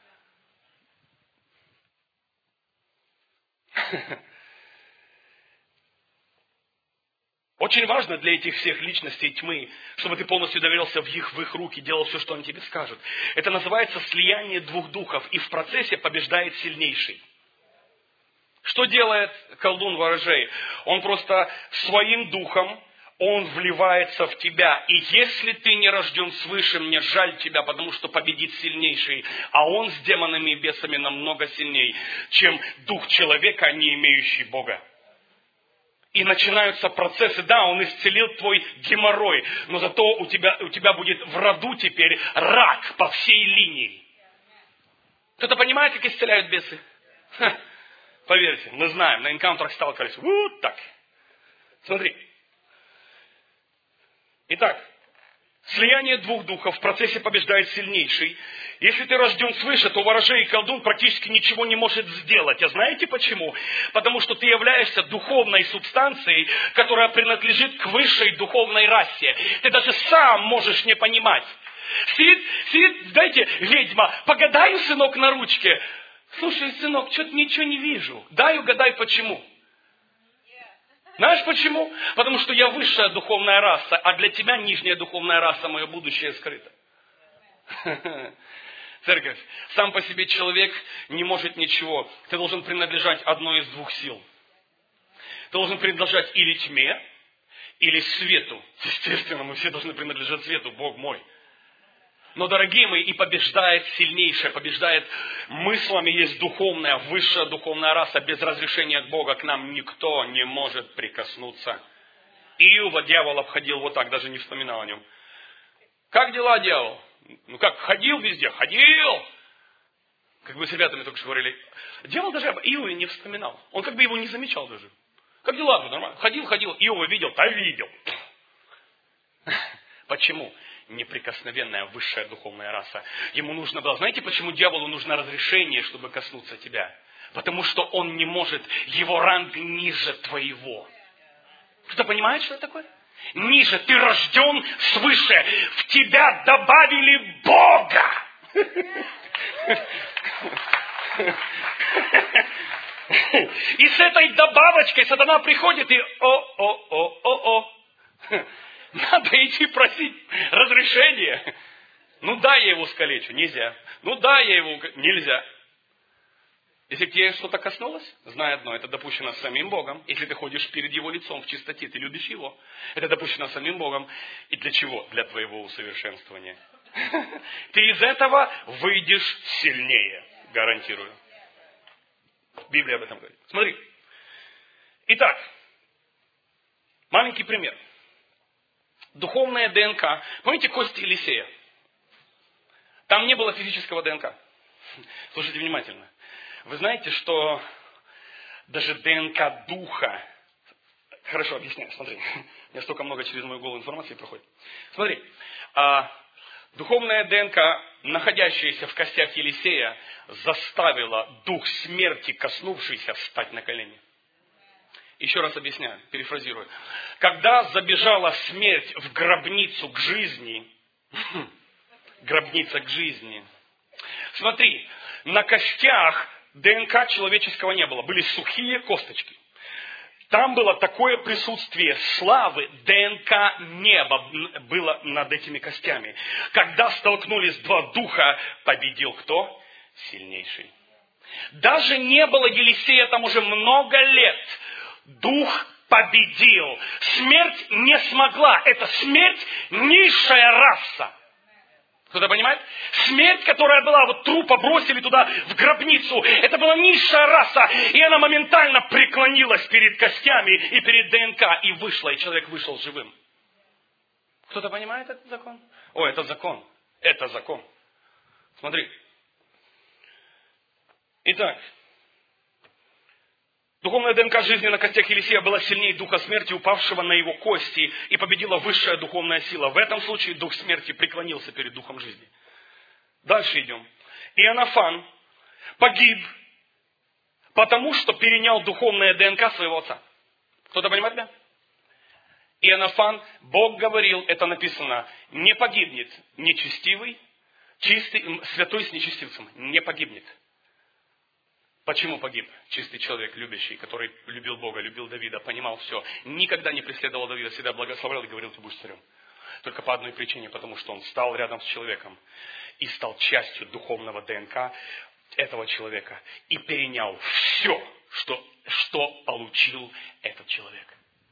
Speaker 1: Очень важно для этих всех личностей тьмы, чтобы ты полностью доверился в их, в их руки, делал все, что они тебе скажут. Это называется слияние двух духов, и в процессе побеждает сильнейший. Что делает колдун ворожей? Он просто своим духом, он вливается в тебя. И если ты не рожден свыше, мне жаль тебя, потому что победит сильнейший. А он с демонами и бесами намного сильней, чем дух человека, не имеющий Бога. И начинаются процессы. Да, он исцелил твой геморрой, но зато у тебя, у тебя будет в роду теперь рак по всей линии. Кто-то понимает, как исцеляют бесы? Ха, поверьте, мы знаем, на энкаунтерах сталкивались. Вот так. Смотри. Итак, слияние двух духов в процессе побеждает сильнейший. Если ты рожден свыше, то ворожей и колдун практически ничего не может сделать. А знаете почему? Потому что ты являешься духовной субстанцией, которая принадлежит к высшей духовной расе. Ты даже сам можешь не понимать. Сидит, сидит, знаете, ведьма, погадаю, сынок, на ручке. Слушай, сынок, что-то ничего не вижу. Дай угадай, почему. Знаешь почему? Потому что я высшая духовная раса, а для тебя нижняя духовная раса, мое будущее скрыто. Церковь, сам по себе человек не может ничего. Ты должен принадлежать одной из двух сил. Ты должен принадлежать или тьме, или свету. Естественно, мы все должны принадлежать свету, Бог мой. Но, дорогие мои, и побеждает сильнейшая, побеждает мыслями, есть духовная, высшая духовная раса. Без разрешения от Бога к нам никто не может прикоснуться. Иова дьявол обходил вот так, даже не вспоминал о нем. Как дела, дьявол? Ну как, ходил везде? Ходил! Как бы с ребятами только что говорили. Дьявол даже об Иове не вспоминал. Он как бы его не замечал даже. Как дела? Ну, нормально. Ходил, ходил. Иова видел? Да видел. Почему? Неприкосновенная высшая духовная раса. Ему нужно было, знаете, почему дьяволу нужно разрешение, чтобы коснуться тебя? Потому что он не может, его ранг ниже твоего. Кто-то понимает, что это такое? Ниже, ты рожден свыше, в тебя добавили Бога. И с этой добавочкой сатана приходит и о-о-о-о-о. Надо идти просить разрешения. Ну да, я его скалечу. Нельзя. Ну да, я его... Нельзя. Если к тебе что-то коснулось, знай одно, это допущено самим Богом. Если ты ходишь перед Его лицом в чистоте, ты любишь Его. Это допущено самим Богом. И для чего? Для твоего усовершенствования. Ты из этого выйдешь сильнее. Гарантирую. Библия об этом говорит. Смотри. Итак, маленький пример. Духовная ДНК. Помните кости Елисея? Там не было физического ДНК. Слушайте внимательно. Вы знаете, что даже ДНК духа... Хорошо, объясняю, смотри. У меня столько много через мою голову информации проходит. Смотри. А, духовная ДНК, находящаяся в костях Елисея, заставила дух смерти, коснувшийся, встать на колени. Еще раз объясняю, перефразирую. Когда забежала смерть в гробницу к жизни, гробница к жизни, смотри, на костях ДНК человеческого не было, были сухие косточки. Там было такое присутствие славы, ДНК неба было над этими костями. Когда столкнулись два духа, победил кто? Сильнейший. Даже не было Елисея там уже много лет. Дух победил. Смерть не смогла. Это смерть низшая раса. Кто-то понимает? Смерть, которая была, вот трупа бросили туда в гробницу, это была низшая раса, и она моментально преклонилась перед костями и перед ДНК, и вышла, и человек вышел живым. Кто-то понимает этот закон? О, это закон. Это закон. Смотри. Итак. Духовная ДНК жизни на костях Елисея была сильнее духа смерти, упавшего на его кости, и победила высшая духовная сила. В этом случае дух смерти преклонился перед духом жизни. Дальше идем. Иоаннафан погиб, потому что перенял духовное ДНК своего отца. Кто-то понимает меня? Иоаннафан, Бог говорил, это написано, не погибнет нечестивый, чистый, святой с нечестивцем, не погибнет. Почему погиб чистый человек, любящий, который любил Бога, любил Давида, понимал все, никогда не преследовал Давида, всегда благословлял и говорил, ты будешь царем. Только по одной причине, потому что он стал рядом с человеком и стал частью духовного ДНК этого человека и перенял все, что, что получил этот человек.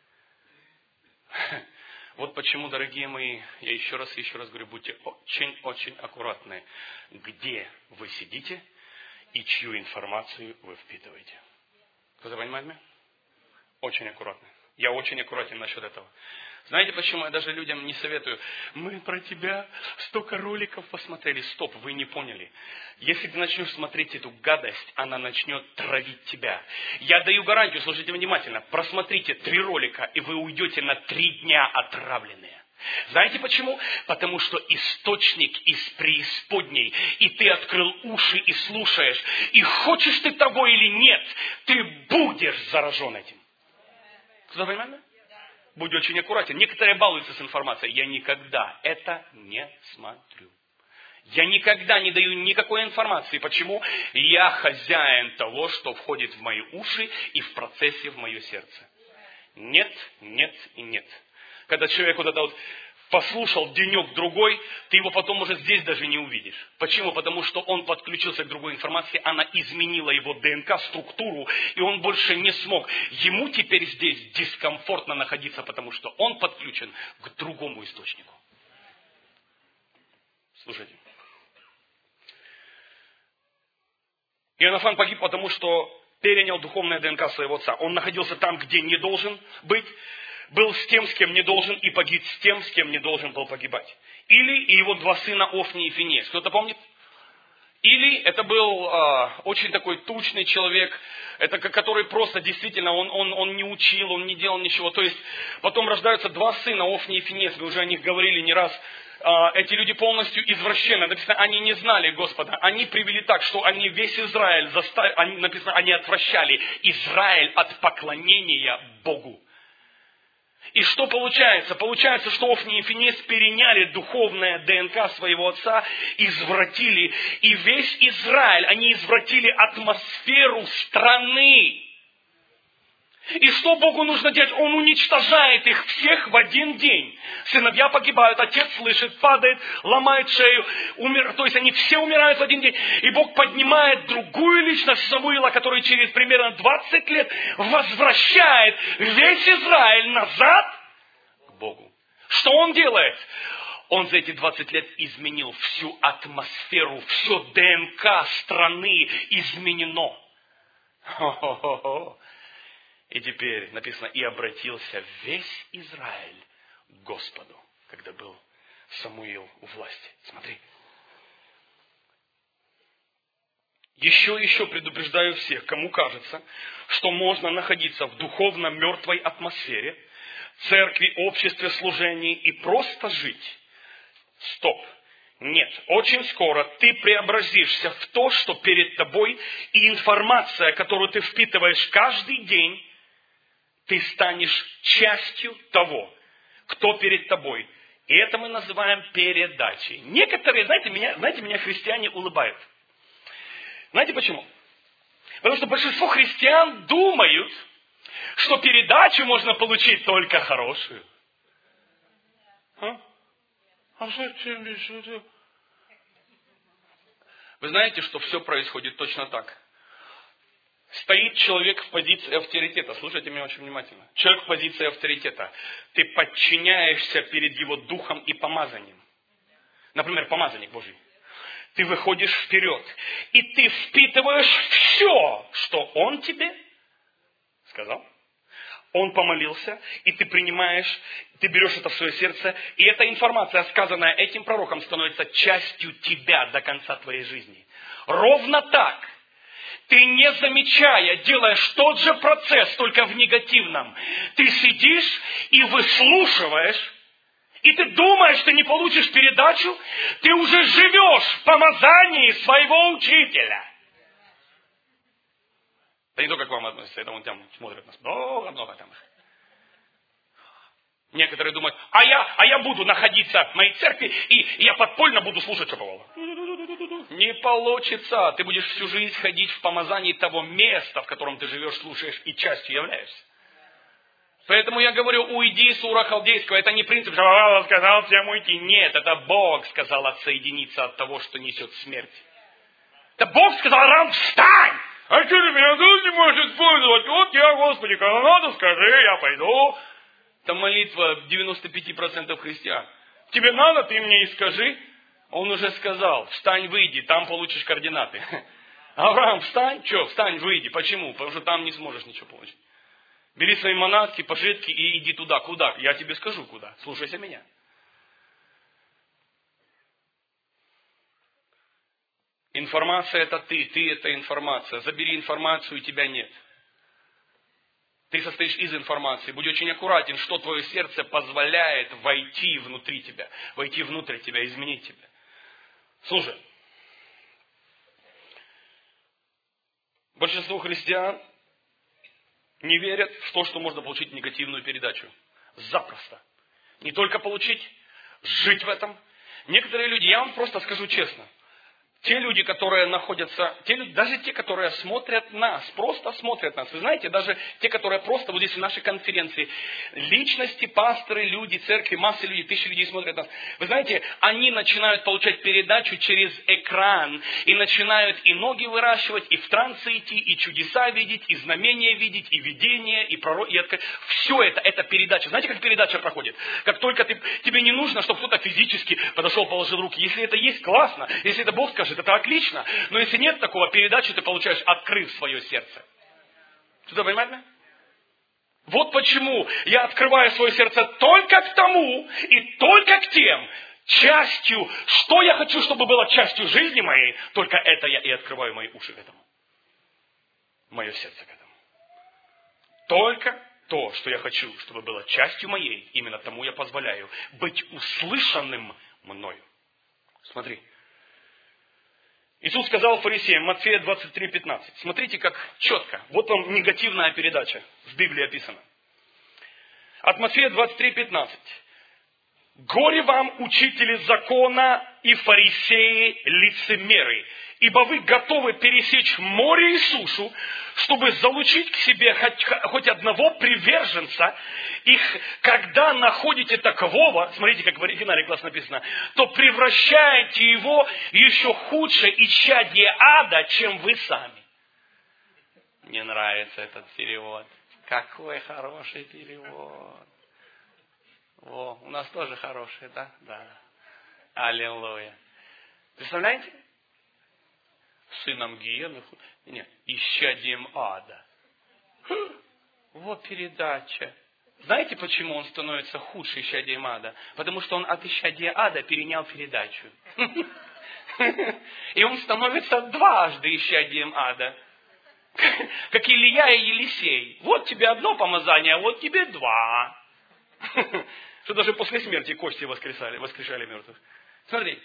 Speaker 1: Вот почему, дорогие мои, я еще раз и еще раз говорю, будьте очень-очень аккуратны, где вы сидите и чью информацию вы впитываете. Кто-то понимает меня? Очень аккуратно. Я очень аккуратен насчет этого. Знаете, почему я даже людям не советую? Мы про тебя столько роликов посмотрели. Стоп, вы не поняли. Если ты начнешь смотреть эту гадость, она начнет травить тебя. Я даю гарантию, слушайте внимательно. Просмотрите три ролика, и вы уйдете на три дня отравленные. Знаете почему? Потому что источник из преисподней, и ты открыл уши и слушаешь. И хочешь ты того или нет, ты будешь заражен этим. Кто понимает? Будь очень аккуратен. Некоторые балуются с информацией. Я никогда это не смотрю. Я никогда не даю никакой информации. Почему? Я хозяин того, что входит в мои уши и в процессе в мое сердце. Нет, нет и нет. Когда человек вот это вот послушал денек-другой, ты его потом уже здесь даже не увидишь. Почему? Потому что он подключился к другой информации, она изменила его ДНК, структуру, и он больше не смог. Ему теперь здесь дискомфортно находиться, потому что он подключен к другому источнику. Слушайте. Иоаннафан погиб, потому что перенял духовное ДНК своего отца. Он находился там, где не должен быть, был с тем, с кем не должен, и погиб с тем, с кем не должен был погибать. Или и его два сына Офни и Финеас. Кто-то помнит? Или это был э, очень такой тучный человек, это, который просто действительно, он, он, он не учил, он не делал ничего. То есть потом рождаются два сына Офни и Финеас, мы уже о них говорили не раз. Э, эти люди полностью извращенные. Написано, они не знали Господа. Они привели так, что они весь Израиль, заставили, они, написано, они отвращали Израиль от поклонения Богу. И что получается? Получается, что Офни и Финеас переняли духовное ДНК своего отца, извратили, и весь Израиль, они извратили атмосферу страны. И что Богу нужно делать? Он уничтожает их всех в один день. Сыновья погибают, отец слышит, падает, ломает шею, умер... то есть они все умирают в один день. И Бог поднимает другую личность Самуила, который через примерно двадцать лет возвращает весь Израиль назад к Богу. Что он делает? Он за эти двадцать лет изменил всю атмосферу, все ДНК страны изменено. Хо-хо-хо-хо. И теперь написано, и обратился весь Израиль к Господу, когда был Самуил у власти. Смотри. Еще и еще предупреждаю всех, кому кажется, что можно находиться в духовно мертвой атмосфере, церкви, обществе, служении и просто жить. Стоп. Нет, очень скоро ты преобразишься в то, что перед тобой, и информация, которую ты впитываешь каждый день, ты станешь частью того, кто перед тобой. И это мы называем передачей. Некоторые, знаете, меня, знаете, меня христиане улыбают. Знаете почему? Потому что большинство христиан думают, что передачу можно получить только хорошую. А? А зачем еще? Вы знаете, что все происходит точно так. Стоит человек в позиции авторитета. Слушайте меня очень внимательно. Человек в позиции авторитета. Ты подчиняешься перед его духом и помазанием. Например, помазанник Божий. Ты выходишь вперед. И ты впитываешь все, что он тебе сказал. Он помолился, и ты принимаешь, ты берешь это в свое сердце. И эта информация, сказанная этим пророком, становится частью тебя до конца твоей жизни. Ровно так. Ты, не замечая, делаешь тот же процесс, только в негативном. Ты сидишь и выслушиваешь, и ты думаешь, ты не получишь передачу, ты уже живешь в помазании своего учителя. Да не то, как к вам относится, это вон там смотрят нас. Много-много там их. Некоторые думают, а я, а я буду находиться в моей церкви, и, и я подпольно буду слушать Шаповала. Не получится. Ты будешь всю жизнь ходить в помазании того места, в котором ты живешь, слушаешь и частью являешься. Поэтому я говорю, уйди с Ура Халдейского. Это не принцип, Шаповала сказал всем уйти. Нет, это Бог сказал отсоединиться от того, что несет смерть. Это Бог сказал, Арам, встань! А что ты меня тут не можешь использовать? Вот я, Господи, когда надо, скажи, я пойду. Это молитва девяносто пять процентов христиан. Тебе надо, ты мне и скажи. Он уже сказал, встань, выйди, там получишь координаты. Авраам, встань, что, встань, выйди. Почему? Потому что там не сможешь ничего получить. Бери свои манатки, пожитки и иди туда. Куда? Я тебе скажу куда. Слушайся меня. Информация это ты, ты это информация. Забери информацию, и тебя нет. Ты состоишь из информации. Будь очень аккуратен, что твое сердце позволяет войти внутри тебя, войти внутрь тебя, изменить тебя. Слушай, большинство христиан не верят в то, что можно получить негативную передачу. Запросто. Не только получить, жить в этом. Некоторые люди, я вам просто скажу честно, те люди, которые находятся, те люди, даже те, которые смотрят нас, просто смотрят нас. Вы знаете, даже те, которые просто вот здесь в нашей конференции, личности, пасторы, люди, церкви, массы людей, тысячи людей смотрят нас. Вы знаете, они начинают получать передачу через экран и начинают и ноги выращивать, и в трансы идти, и чудеса видеть, и знамения видеть, и видения, и пророк. И это, все это, это передача. Знаете, как передача проходит? Как только ты, тебе не нужно, чтобы кто-то физически подошел, положил руки. Если это есть, классно. Если это Бог скажет, это отлично. Но если нет такого, передачи ты получаешь, открыв свое сердце. Что-то понимаете? Вот почему я открываю свое сердце только к тому и только к тем, частью, что я хочу, чтобы было частью жизни моей, только это я и открываю мои уши к этому. Мое сердце к этому. Только то, что я хочу, чтобы было частью моей, именно тому я позволяю быть услышанным мною. Смотри. Иисус сказал фарисеям, Матфея двадцать три пятнадцать. Смотрите, как четко. Вот вам негативная передача в Библии описана. От Матфея двадцать три пятнадцать. «Горе вам, учители закона и фарисеи, лицемеры, ибо вы готовы пересечь море и сушу, чтобы залучить к себе хоть, хоть одного приверженца, и когда находите такового, смотрите, как в оригинале классно написано, то превращаете его в еще худшее исчадие ада, чем вы сами». Мне нравится этот перевод. Какой хороший перевод. О, у нас тоже хорошие, да? Да. Аллилуйя. Представляете? Сыном гиены. Нет, исчадием ада. Хм, вот передача. Знаете, почему он становится худше исчадием ада? Потому что он от исчадия ада перенял передачу. И он становится дважды исчадием ада. Как Илья и Елисей. Вот тебе одно помазание, а вот тебе два. Что даже после смерти кости воскрешали, воскрешали мертвых. Смотри.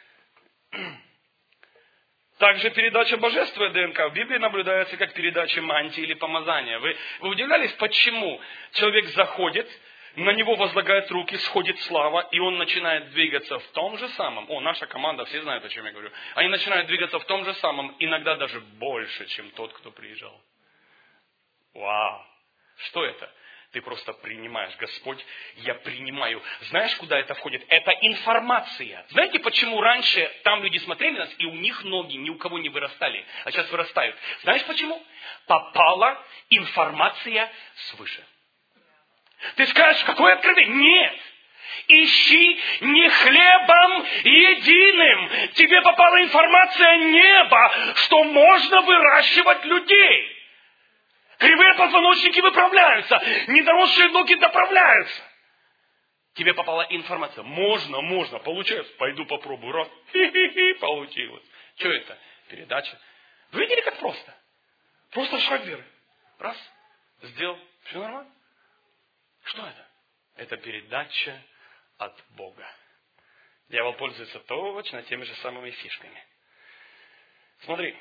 Speaker 1: Также передача божества ДНК в Библии наблюдается как передача мантии или помазания. Вы, вы удивлялись, почему человек заходит, на него возлагают руки, сходит слава, и он начинает двигаться в том же самом. О, наша команда, все знают, о чем я говорю. Они начинают двигаться в том же самом, иногда даже больше, чем тот, кто приезжал. Вау! Что это? Ты просто принимаешь. Господь, я принимаю. Знаешь, куда это входит? Это информация. Знаете, почему раньше там люди смотрели нас, и у них ноги ни у кого не вырастали, а сейчас вырастают? Знаешь почему? Попала информация свыше. Ты скажешь, какое откровение? Нет. Ищи не хлебом единым. Тебе попала информация неба, что можно выращивать людей. Кривые позвоночники выправляются, недоросшие ноги доправляются. Тебе попала информация. Можно, можно, получается. Пойду попробую. Раз. Хи-хи-хи, получилось. Что это? Передача. Вы видели, как просто? Просто шаг веры. Раз. Сделал. Все нормально. Что это? Это передача от Бога. Дьявол пользуется точно теми же самыми фишками. Смотри.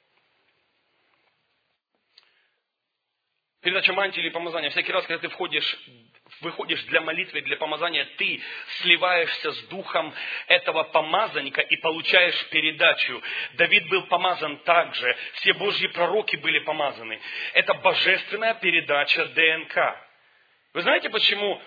Speaker 1: Передача мантии или помазания. Всякий раз, когда ты входишь, выходишь для молитвы, для помазания, ты сливаешься с духом этого помазанника и получаешь передачу. Давид был помазан также. Все Божьи пророки были помазаны. Это божественная передача ДНК. Вы знаете, почему...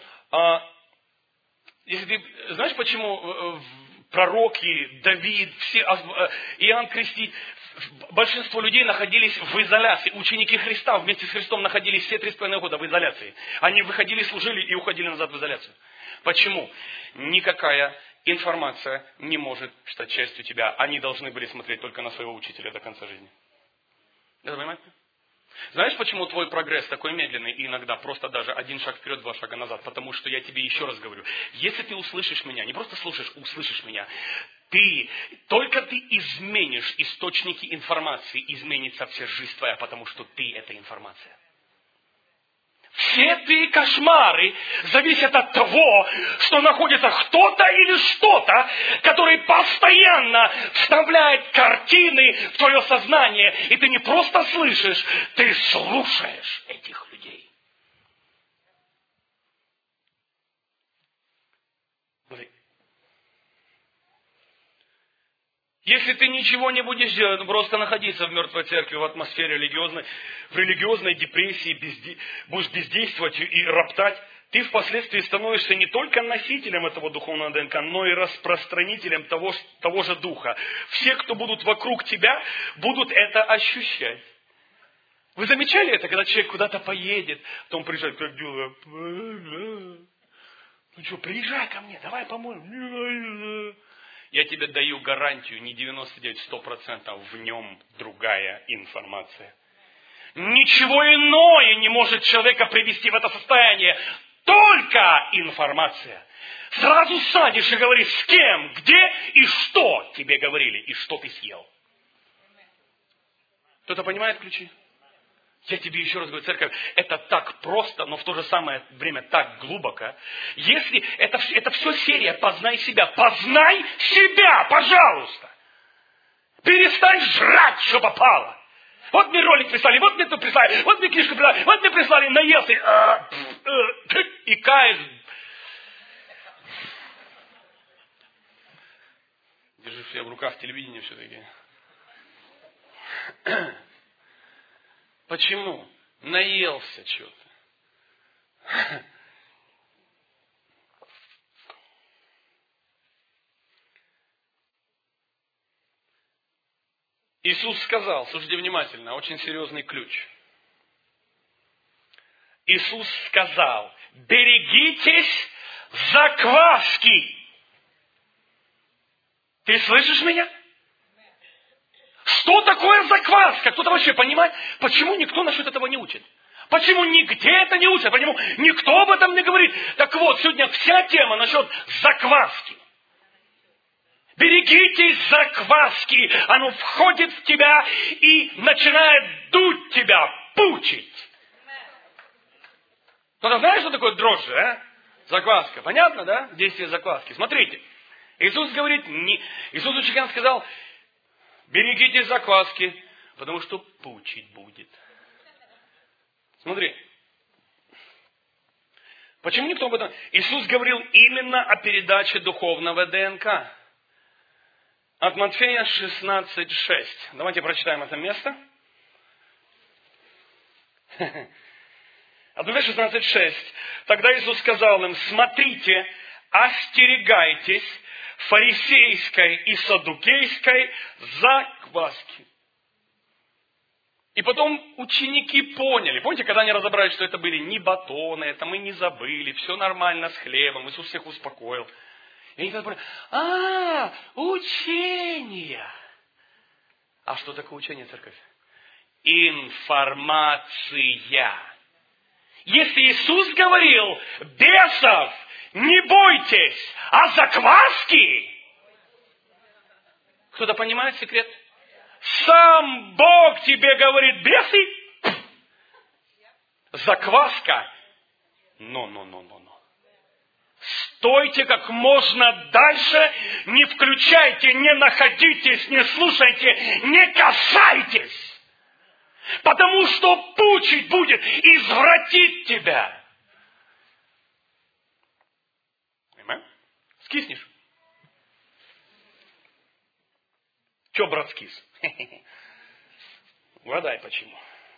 Speaker 1: Если ты, знаешь, почему пророки, Давид, все, Иоанн Креститель, большинство людей находились в изоляции. Ученики Христа вместе с Христом находились все три с половиной года в изоляции. Они выходили, служили и уходили назад в изоляцию. Почему? Никакая информация не может стать частью тебя. Они должны были смотреть только на своего учителя до конца жизни. Это понимаете? Знаешь, почему твой прогресс такой медленный и иногда просто даже один шаг вперед, два шага назад? Потому что я тебе еще раз говорю, если ты услышишь меня, не просто слушаешь, услышишь меня, ты, только ты изменишь источники информации, изменится вся жизнь твоя, потому что ты – это информация. Все твои кошмары зависят от того, что находится кто-то или что-то, который постоянно вставляет картины в твое сознание. И ты не просто слышишь, ты слушаешь этих людей. Если ты ничего не будешь делать, ну просто находиться в мертвой церкви, в атмосфере религиозной, в религиозной депрессии, безде... будешь бездействовать и роптать, ты впоследствии становишься не только носителем этого духовного ДНК, но и распространителем того, того же духа. Все, кто будут вокруг тебя, будут это ощущать. Вы замечали это, когда человек куда-то поедет, потом приезжает, как дела? Ну что, приезжай ко мне, давай поможем. Я тебе даю гарантию, не девяносто девять, сто процентов в нем другая информация. Ничего иное не может человека привести в это состояние. Только информация. Сразу садишь и говоришь, с кем, где и что тебе говорили, и что ты съел. Кто-то понимает ключи? Я тебе еще раз говорю, церковь, это так просто, но в то же самое время так глубоко. Если это, это все серия «Познай себя». Познай себя, пожалуйста. Перестань жрать, что попало. Вот мне ролик прислали, вот мне тут прислали, вот мне книжку прислали, вот мне прислали, наелся. И кайф. Держи себя в руках телевидение все-таки. Почему? Наелся что-то. Иисус сказал, слушайте внимательно, очень серьезный ключ. Иисус сказал, берегитесь закваски. Ты слышишь меня? Что такое закваска? Кто-то вообще понимает, почему никто насчет этого не учит? Почему нигде это не учат? Почему никто об этом не говорит? Так вот, сегодня вся тема насчет закваски. Берегитесь закваски. Оно входит в тебя и начинает дуть тебя, пучить. Кто-то знает, что такое дрожжи, а? Закваска. Понятно, да? Действие закваски. Смотрите. Иисус говорит, не... Иисус ученикам сказал, берегитесь закваски, потому что пучить будет. Смотри. Почему никто об этом... Иисус говорил именно о передаче духовного ДНК. От Матфея шестнадцать шесть. Давайте прочитаем это место. От Матфея шестнадцать шесть. Тогда Иисус сказал им, смотрите, остерегайтесь фарисейской и саддукейской закваски. И потом ученики поняли. Помните, когда они разобрались, что это были не батоны, это мы не забыли, все нормально с хлебом, Иисус всех успокоил. И они тогда поняли, а, учение. А что такое учение, церковь? Информация. Если Иисус говорил, бесов, не бойтесь, а закваски. Кто-то понимает секрет? Сам Бог тебе говорит, бесы, закваска. Но-но-но-но-но. Стойте как можно дальше, не включайте, не находитесь, не слушайте, не касайтесь. Потому что пучить будет, извратить тебя. Понимаешь? Скиснешь. Че, брат, скис? Угадай, почему.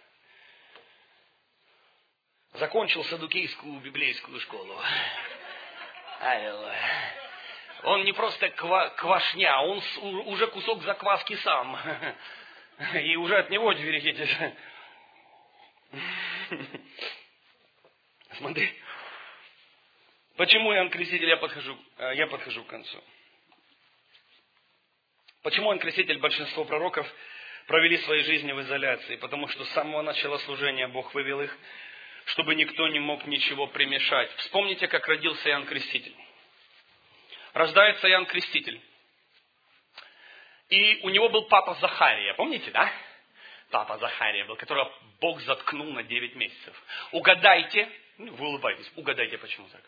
Speaker 1: Закончил саддукейскую библейскую школу. Аллилуйя. Он не просто ква- квашня, он с- уже кусок закваски сам. И уже от него берегитесь. Смотри. Почему Иоанн Креститель, я подхожу, я подхожу к концу. Почему Иоанн Креститель, большинство пророков
Speaker 2: провели свои жизни в изоляции, потому что с самого начала служения Бог вывел их, чтобы никто не мог ничего примешать. Вспомните, как родился Иоанн Креститель. Рождается Иоанн Креститель. И у него был папа Захария, помните, да? Папа Захария был, которого Бог заткнул на девять месяцев. Угадайте, вы улыбаетесь, угадайте, почему так?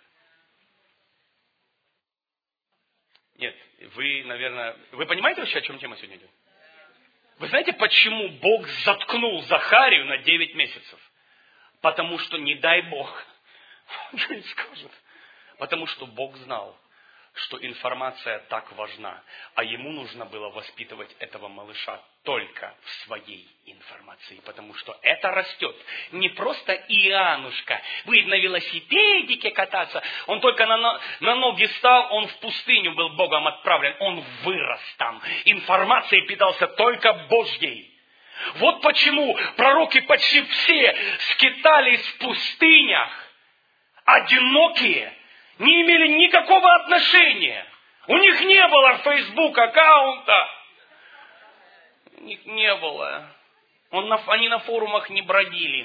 Speaker 2: Нет, вы, наверное, вы понимаете вообще, о чем тема сегодня идет? Вы знаете, почему Бог заткнул Захарию на девять месяцев? Потому что, не дай Бог, что не скажет. Потому что Бог знал, что информация так важна, а ему нужно было воспитывать этого малыша только в своей информации, потому что это растет. Не просто Иоаннушка будет на велосипедике кататься, он только на, на ноги стал, он в пустыню был Богом отправлен, он вырос там, информацией питался только Божьей. Вот почему пророки почти все скитались в пустынях, одинокие, не имели никакого отношения. У них не было Facebook аккаунта. У них не было. Он на, они на форумах не бродили.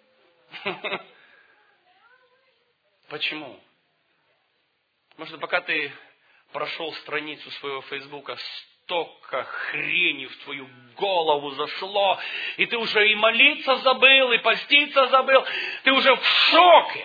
Speaker 2: Почему? Может, пока ты прошел страницу своего Фейсбука, столько хрени в твою голову зашло, и ты уже и молиться забыл, и поститься забыл, ты уже в шоке.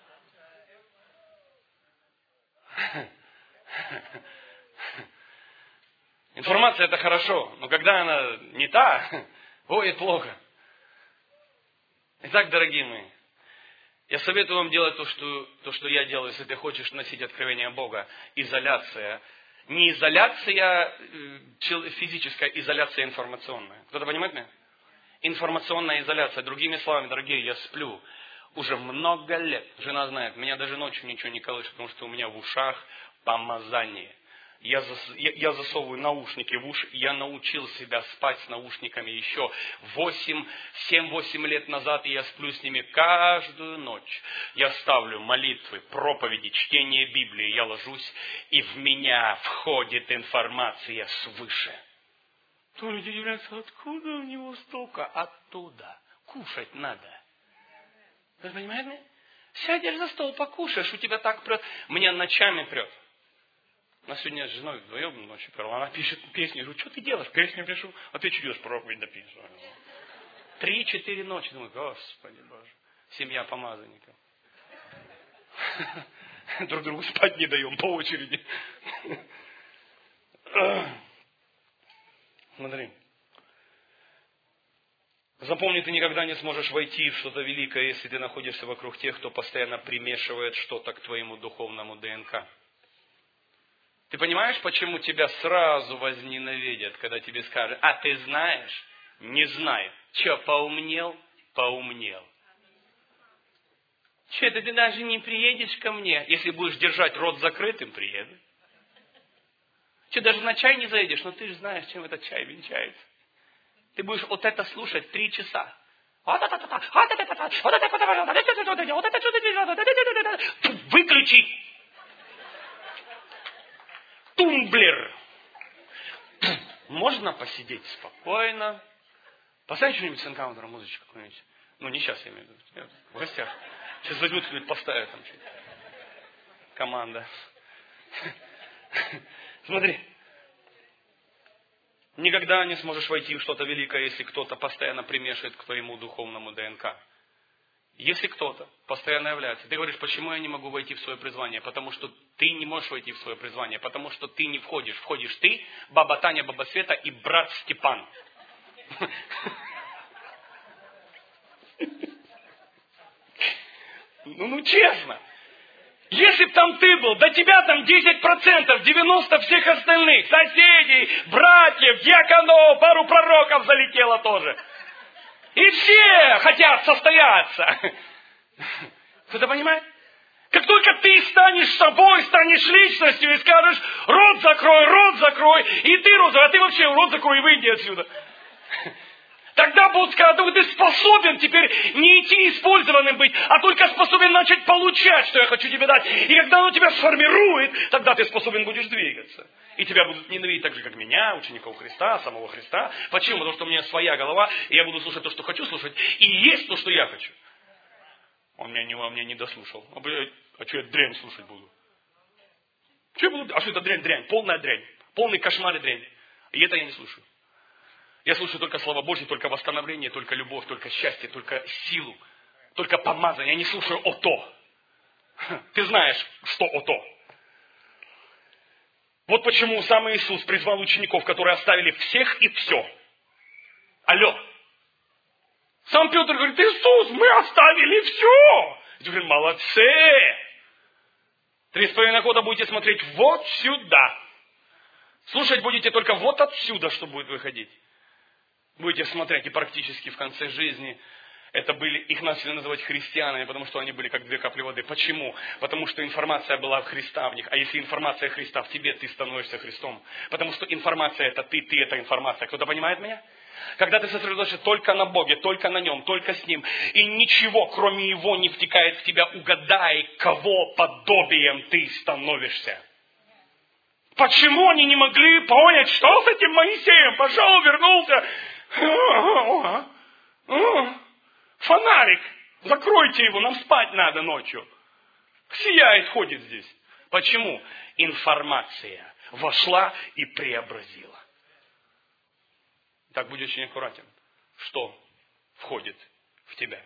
Speaker 2: Информация это хорошо, но когда она не та, ой, плохо. Итак, дорогие мои, я советую вам делать то что, то, что я делаю, если ты хочешь носить откровение Бога. Изоляция. Не изоляция физическая, изоляция информационная. Кто-то понимает меня? Информационная изоляция. Другими словами, дорогие, я сплю уже много лет. Жена знает, меня даже ночью ничего не колышет, потому что у меня в ушах помазание. Я, зас, я, я засовываю наушники в уши. Я научил себя спать с наушниками еще семь-восемь лет назад, и я сплю с ними каждую ночь. Я ставлю молитвы, проповеди, чтение Библии. Я ложусь, и в меня входит информация свыше. То люди удивляются, откуда у него столько? Оттуда. Кушать надо. Вы понимаете? Сядешь за стол, покушаешь, у тебя так прет. Мне ночами прет. У нас сегодня с женой вдвоем ночью перла. Она пишет песню. Я говорю, что ты делаешь? Песню пишу. А ты что делаешь? Проповедь дописываю. Три-четыре ночи. Думаю, Господи Боже. Семья помазанников. Друг другу спать не даем по очереди. Смотри. Запомни, ты никогда не сможешь войти в что-то великое, если ты находишься вокруг тех, кто постоянно примешивает что-то к твоему духовному ДНК. Ты понимаешь, почему тебя сразу возненавидят, когда тебе скажут, а ты знаешь? Не знаю. Че, поумнел? Поумнел. Че, это ты даже не приедешь ко мне? Если будешь держать рот закрытым, приеду. Че, даже на чай не заедешь? Но ты же знаешь, чем этот чай венчается. Ты будешь вот это слушать три часа. Выключи. Тумблер. Можно посидеть спокойно. Поставить что-нибудь с энкаунтера, музычку какую-нибудь. Ну, не сейчас, я имею в виду. Нет, в гостях. Сейчас возьмут кто-нибудь, поставят там что-то. Команда. Смотри. Никогда не сможешь войти в что-то великое, если кто-то постоянно примешивает к твоему духовному ДНК. Если кто-то постоянно является, ты говоришь, почему я не могу войти в свое призвание? Потому что ты не можешь войти в свое призвание, потому что ты не входишь. Входишь ты, баба Таня, баба Света и брат Степан. Ну, ну честно. Если бы там ты был, до тебя там десять процентов, девяносто процентов всех остальных, соседей, братьев, диаконов, пару пророков залетело тоже. И все хотят состояться. Кто-то понимает? Как только ты станешь собой, станешь личностью и скажешь, рот закрой, рот закрой, и ты рот закрой, а ты вообще рот закрой и выйди отсюда. Тогда Бог скажет, ты способен теперь не идти использованным быть, а только способен начать получать, что я хочу тебе дать. И когда оно тебя сформирует, тогда ты способен будешь двигаться. И тебя будут ненавидеть так же, как меня, учеников Христа, самого Христа. Почему? Потому что у меня своя голова, и я буду слушать то, что хочу слушать, и есть то, что я хочу. Он меня не, он меня не дослушал. А, блядь, а что я дрянь слушать буду? Что я буду? А что это дрянь, дрянь? Полная дрянь. Полный кошмар и дрянь. И это я не слушаю. Я слушаю только Слово Божье, только восстановление, только любовь, только счастье, только силу, только помазание. Я не слушаю ото. Ты знаешь, что ото. Вот почему сам Иисус призвал учеников, которые оставили всех и все. Алло. Сам Петр говорит: Иисус, мы оставили все. И ты говоришь: молодцы. Три с половиной года будете смотреть вот сюда. Слушать будете только вот отсюда, что будет выходить. Будете смотреть, и практически в конце жизни это были, их начали называть христианами, потому что они были как две капли воды. Почему? Потому что информация была в Христа в них. А если информация Христа в тебе, ты становишься Христом. Потому что информация это ты, ты это информация. Кто-то понимает меня? Когда ты сосредоточишься только на Боге, только на Нем, только с Ним, и ничего, кроме Его, не втекает в тебя, угадай, кого подобием ты становишься. Почему они не могли понять, что с этим Моисеем? Пошел, вернулся. Фонарик, закройте его, нам спать надо ночью. Сияет, ходит здесь. Почему? Информация вошла и преобразила. Так, будь очень аккуратен. Что входит в тебя?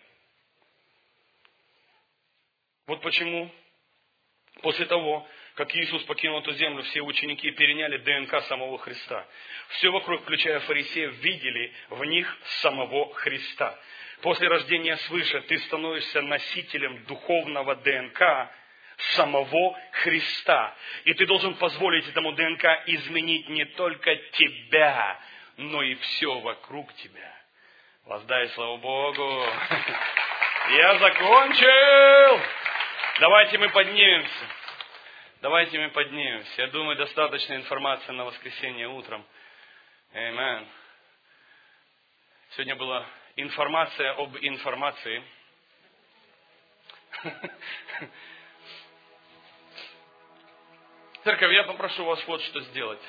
Speaker 2: Вот почему после того, как Иисус покинул эту землю, все ученики переняли ДНК самого Христа. Все вокруг, включая фарисеев, видели в них самого Христа. После рождения свыше ты становишься носителем духовного ДНК самого Христа. И ты должен позволить этому ДНК изменить не только тебя, но и все вокруг тебя. Воздай славу Богу. Я закончил. Давайте мы поднимемся. Давайте мы поднимемся. Я думаю, достаточно информации на воскресенье утром. Аминь. Сегодня была информация об информации. Церковь, я попрошу вас вот что сделать.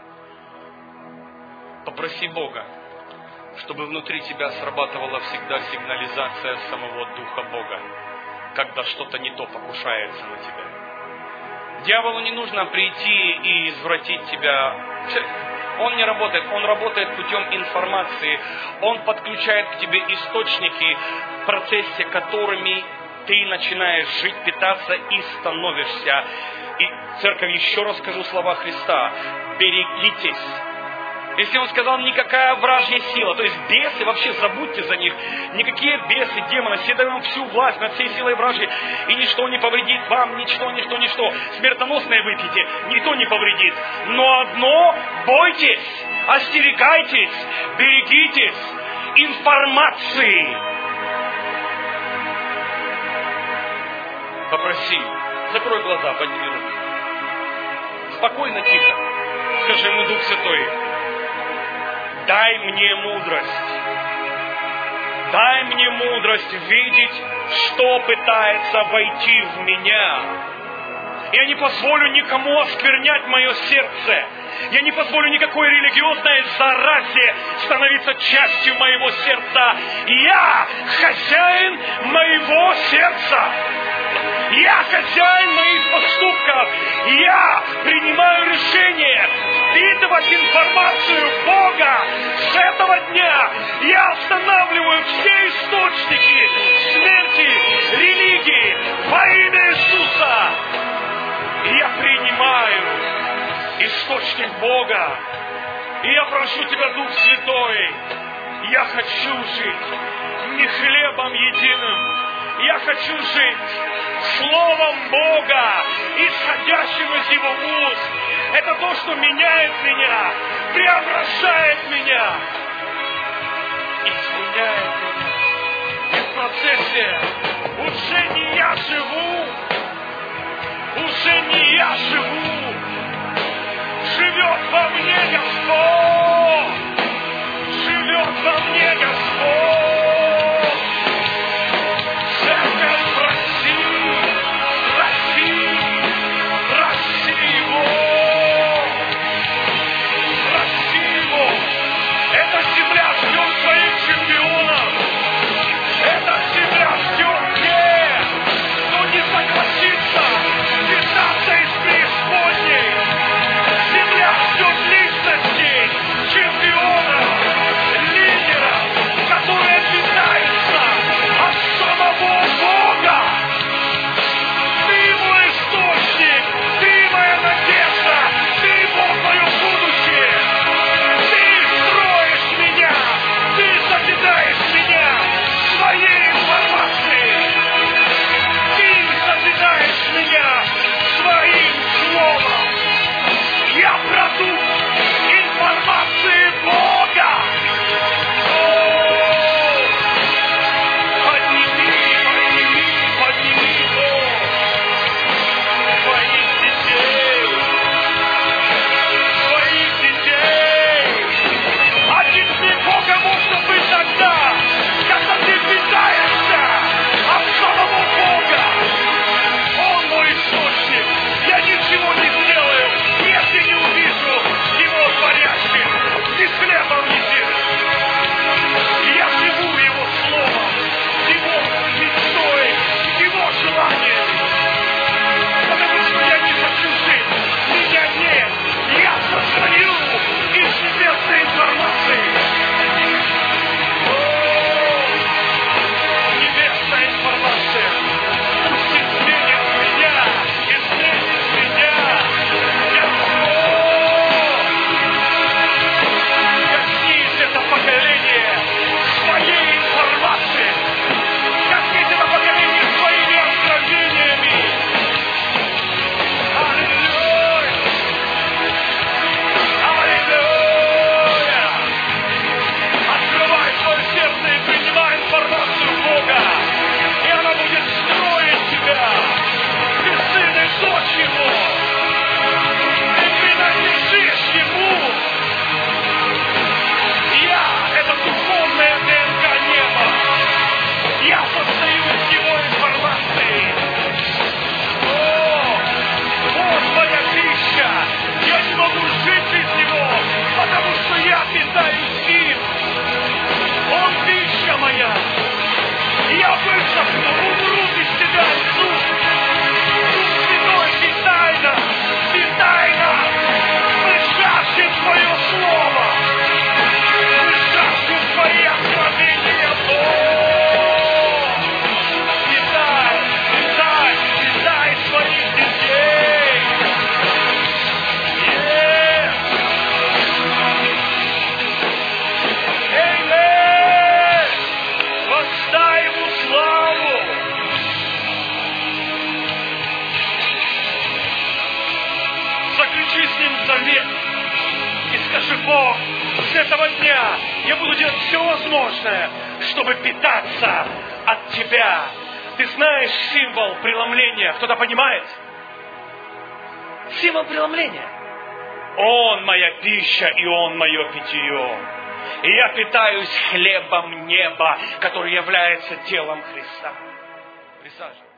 Speaker 2: Попроси Бога, чтобы внутри тебя срабатывала всегда сигнализация самого Духа Бога, когда что-то не то покушается на тебя. Дьяволу не нужно прийти и извратить тебя. Он не работает, он работает путем информации. Он подключает к тебе источники, в процессе которыми ты начинаешь жить, питаться и становишься. И, церковь, еще раз скажу слова Христа. Берегитесь. Если он сказал, никакая вражья сила, то есть бесы, вообще забудьте за них, никакие бесы, демоны, все даем всю власть над всей силой вражьей, и ничто не повредит вам, ничто, ничто, ничто. Смертоносное выпейте, никто не повредит. Но одно, бойтесь, остерегайтесь, берегитесь информации. Попроси, закрой глаза, подними руки. Спокойно, тихо. Скажи ему: Дух Святой, дай мне мудрость. Дай мне мудрость видеть, что пытается войти в меня. Я не позволю никому осквернять мое сердце. Я не позволю никакой религиозной заразе становиться частью моего сердца. Я хозяин моего сердца. Я хозяин моих поступков. Я принимаю решение впитывать информацию Бога. С этого дня я останавливаю все источники смерти, религии во имя Иисуса. И я принимаю источник Бога. И я прошу Тебя, Дух Святой, я хочу жить не хлебом единым. Я хочу жить Словом Бога, исходящим из Его уст. Это то, что меняет меня, преображает меня, изменяет меня. И в процессе уже не я живу, уже не я живу, живет во мне Господь, живет во мне Господь. Церковь, проси, проси, проси Его, Бог, с этого дня я буду делать все возможное, чтобы питаться от Тебя. Ты знаешь символ преломления? Кто-то понимает? Символ преломления. Он моя пища, и Он мое питье. И я питаюсь хлебом неба, который является телом Христа. Присаживайтесь.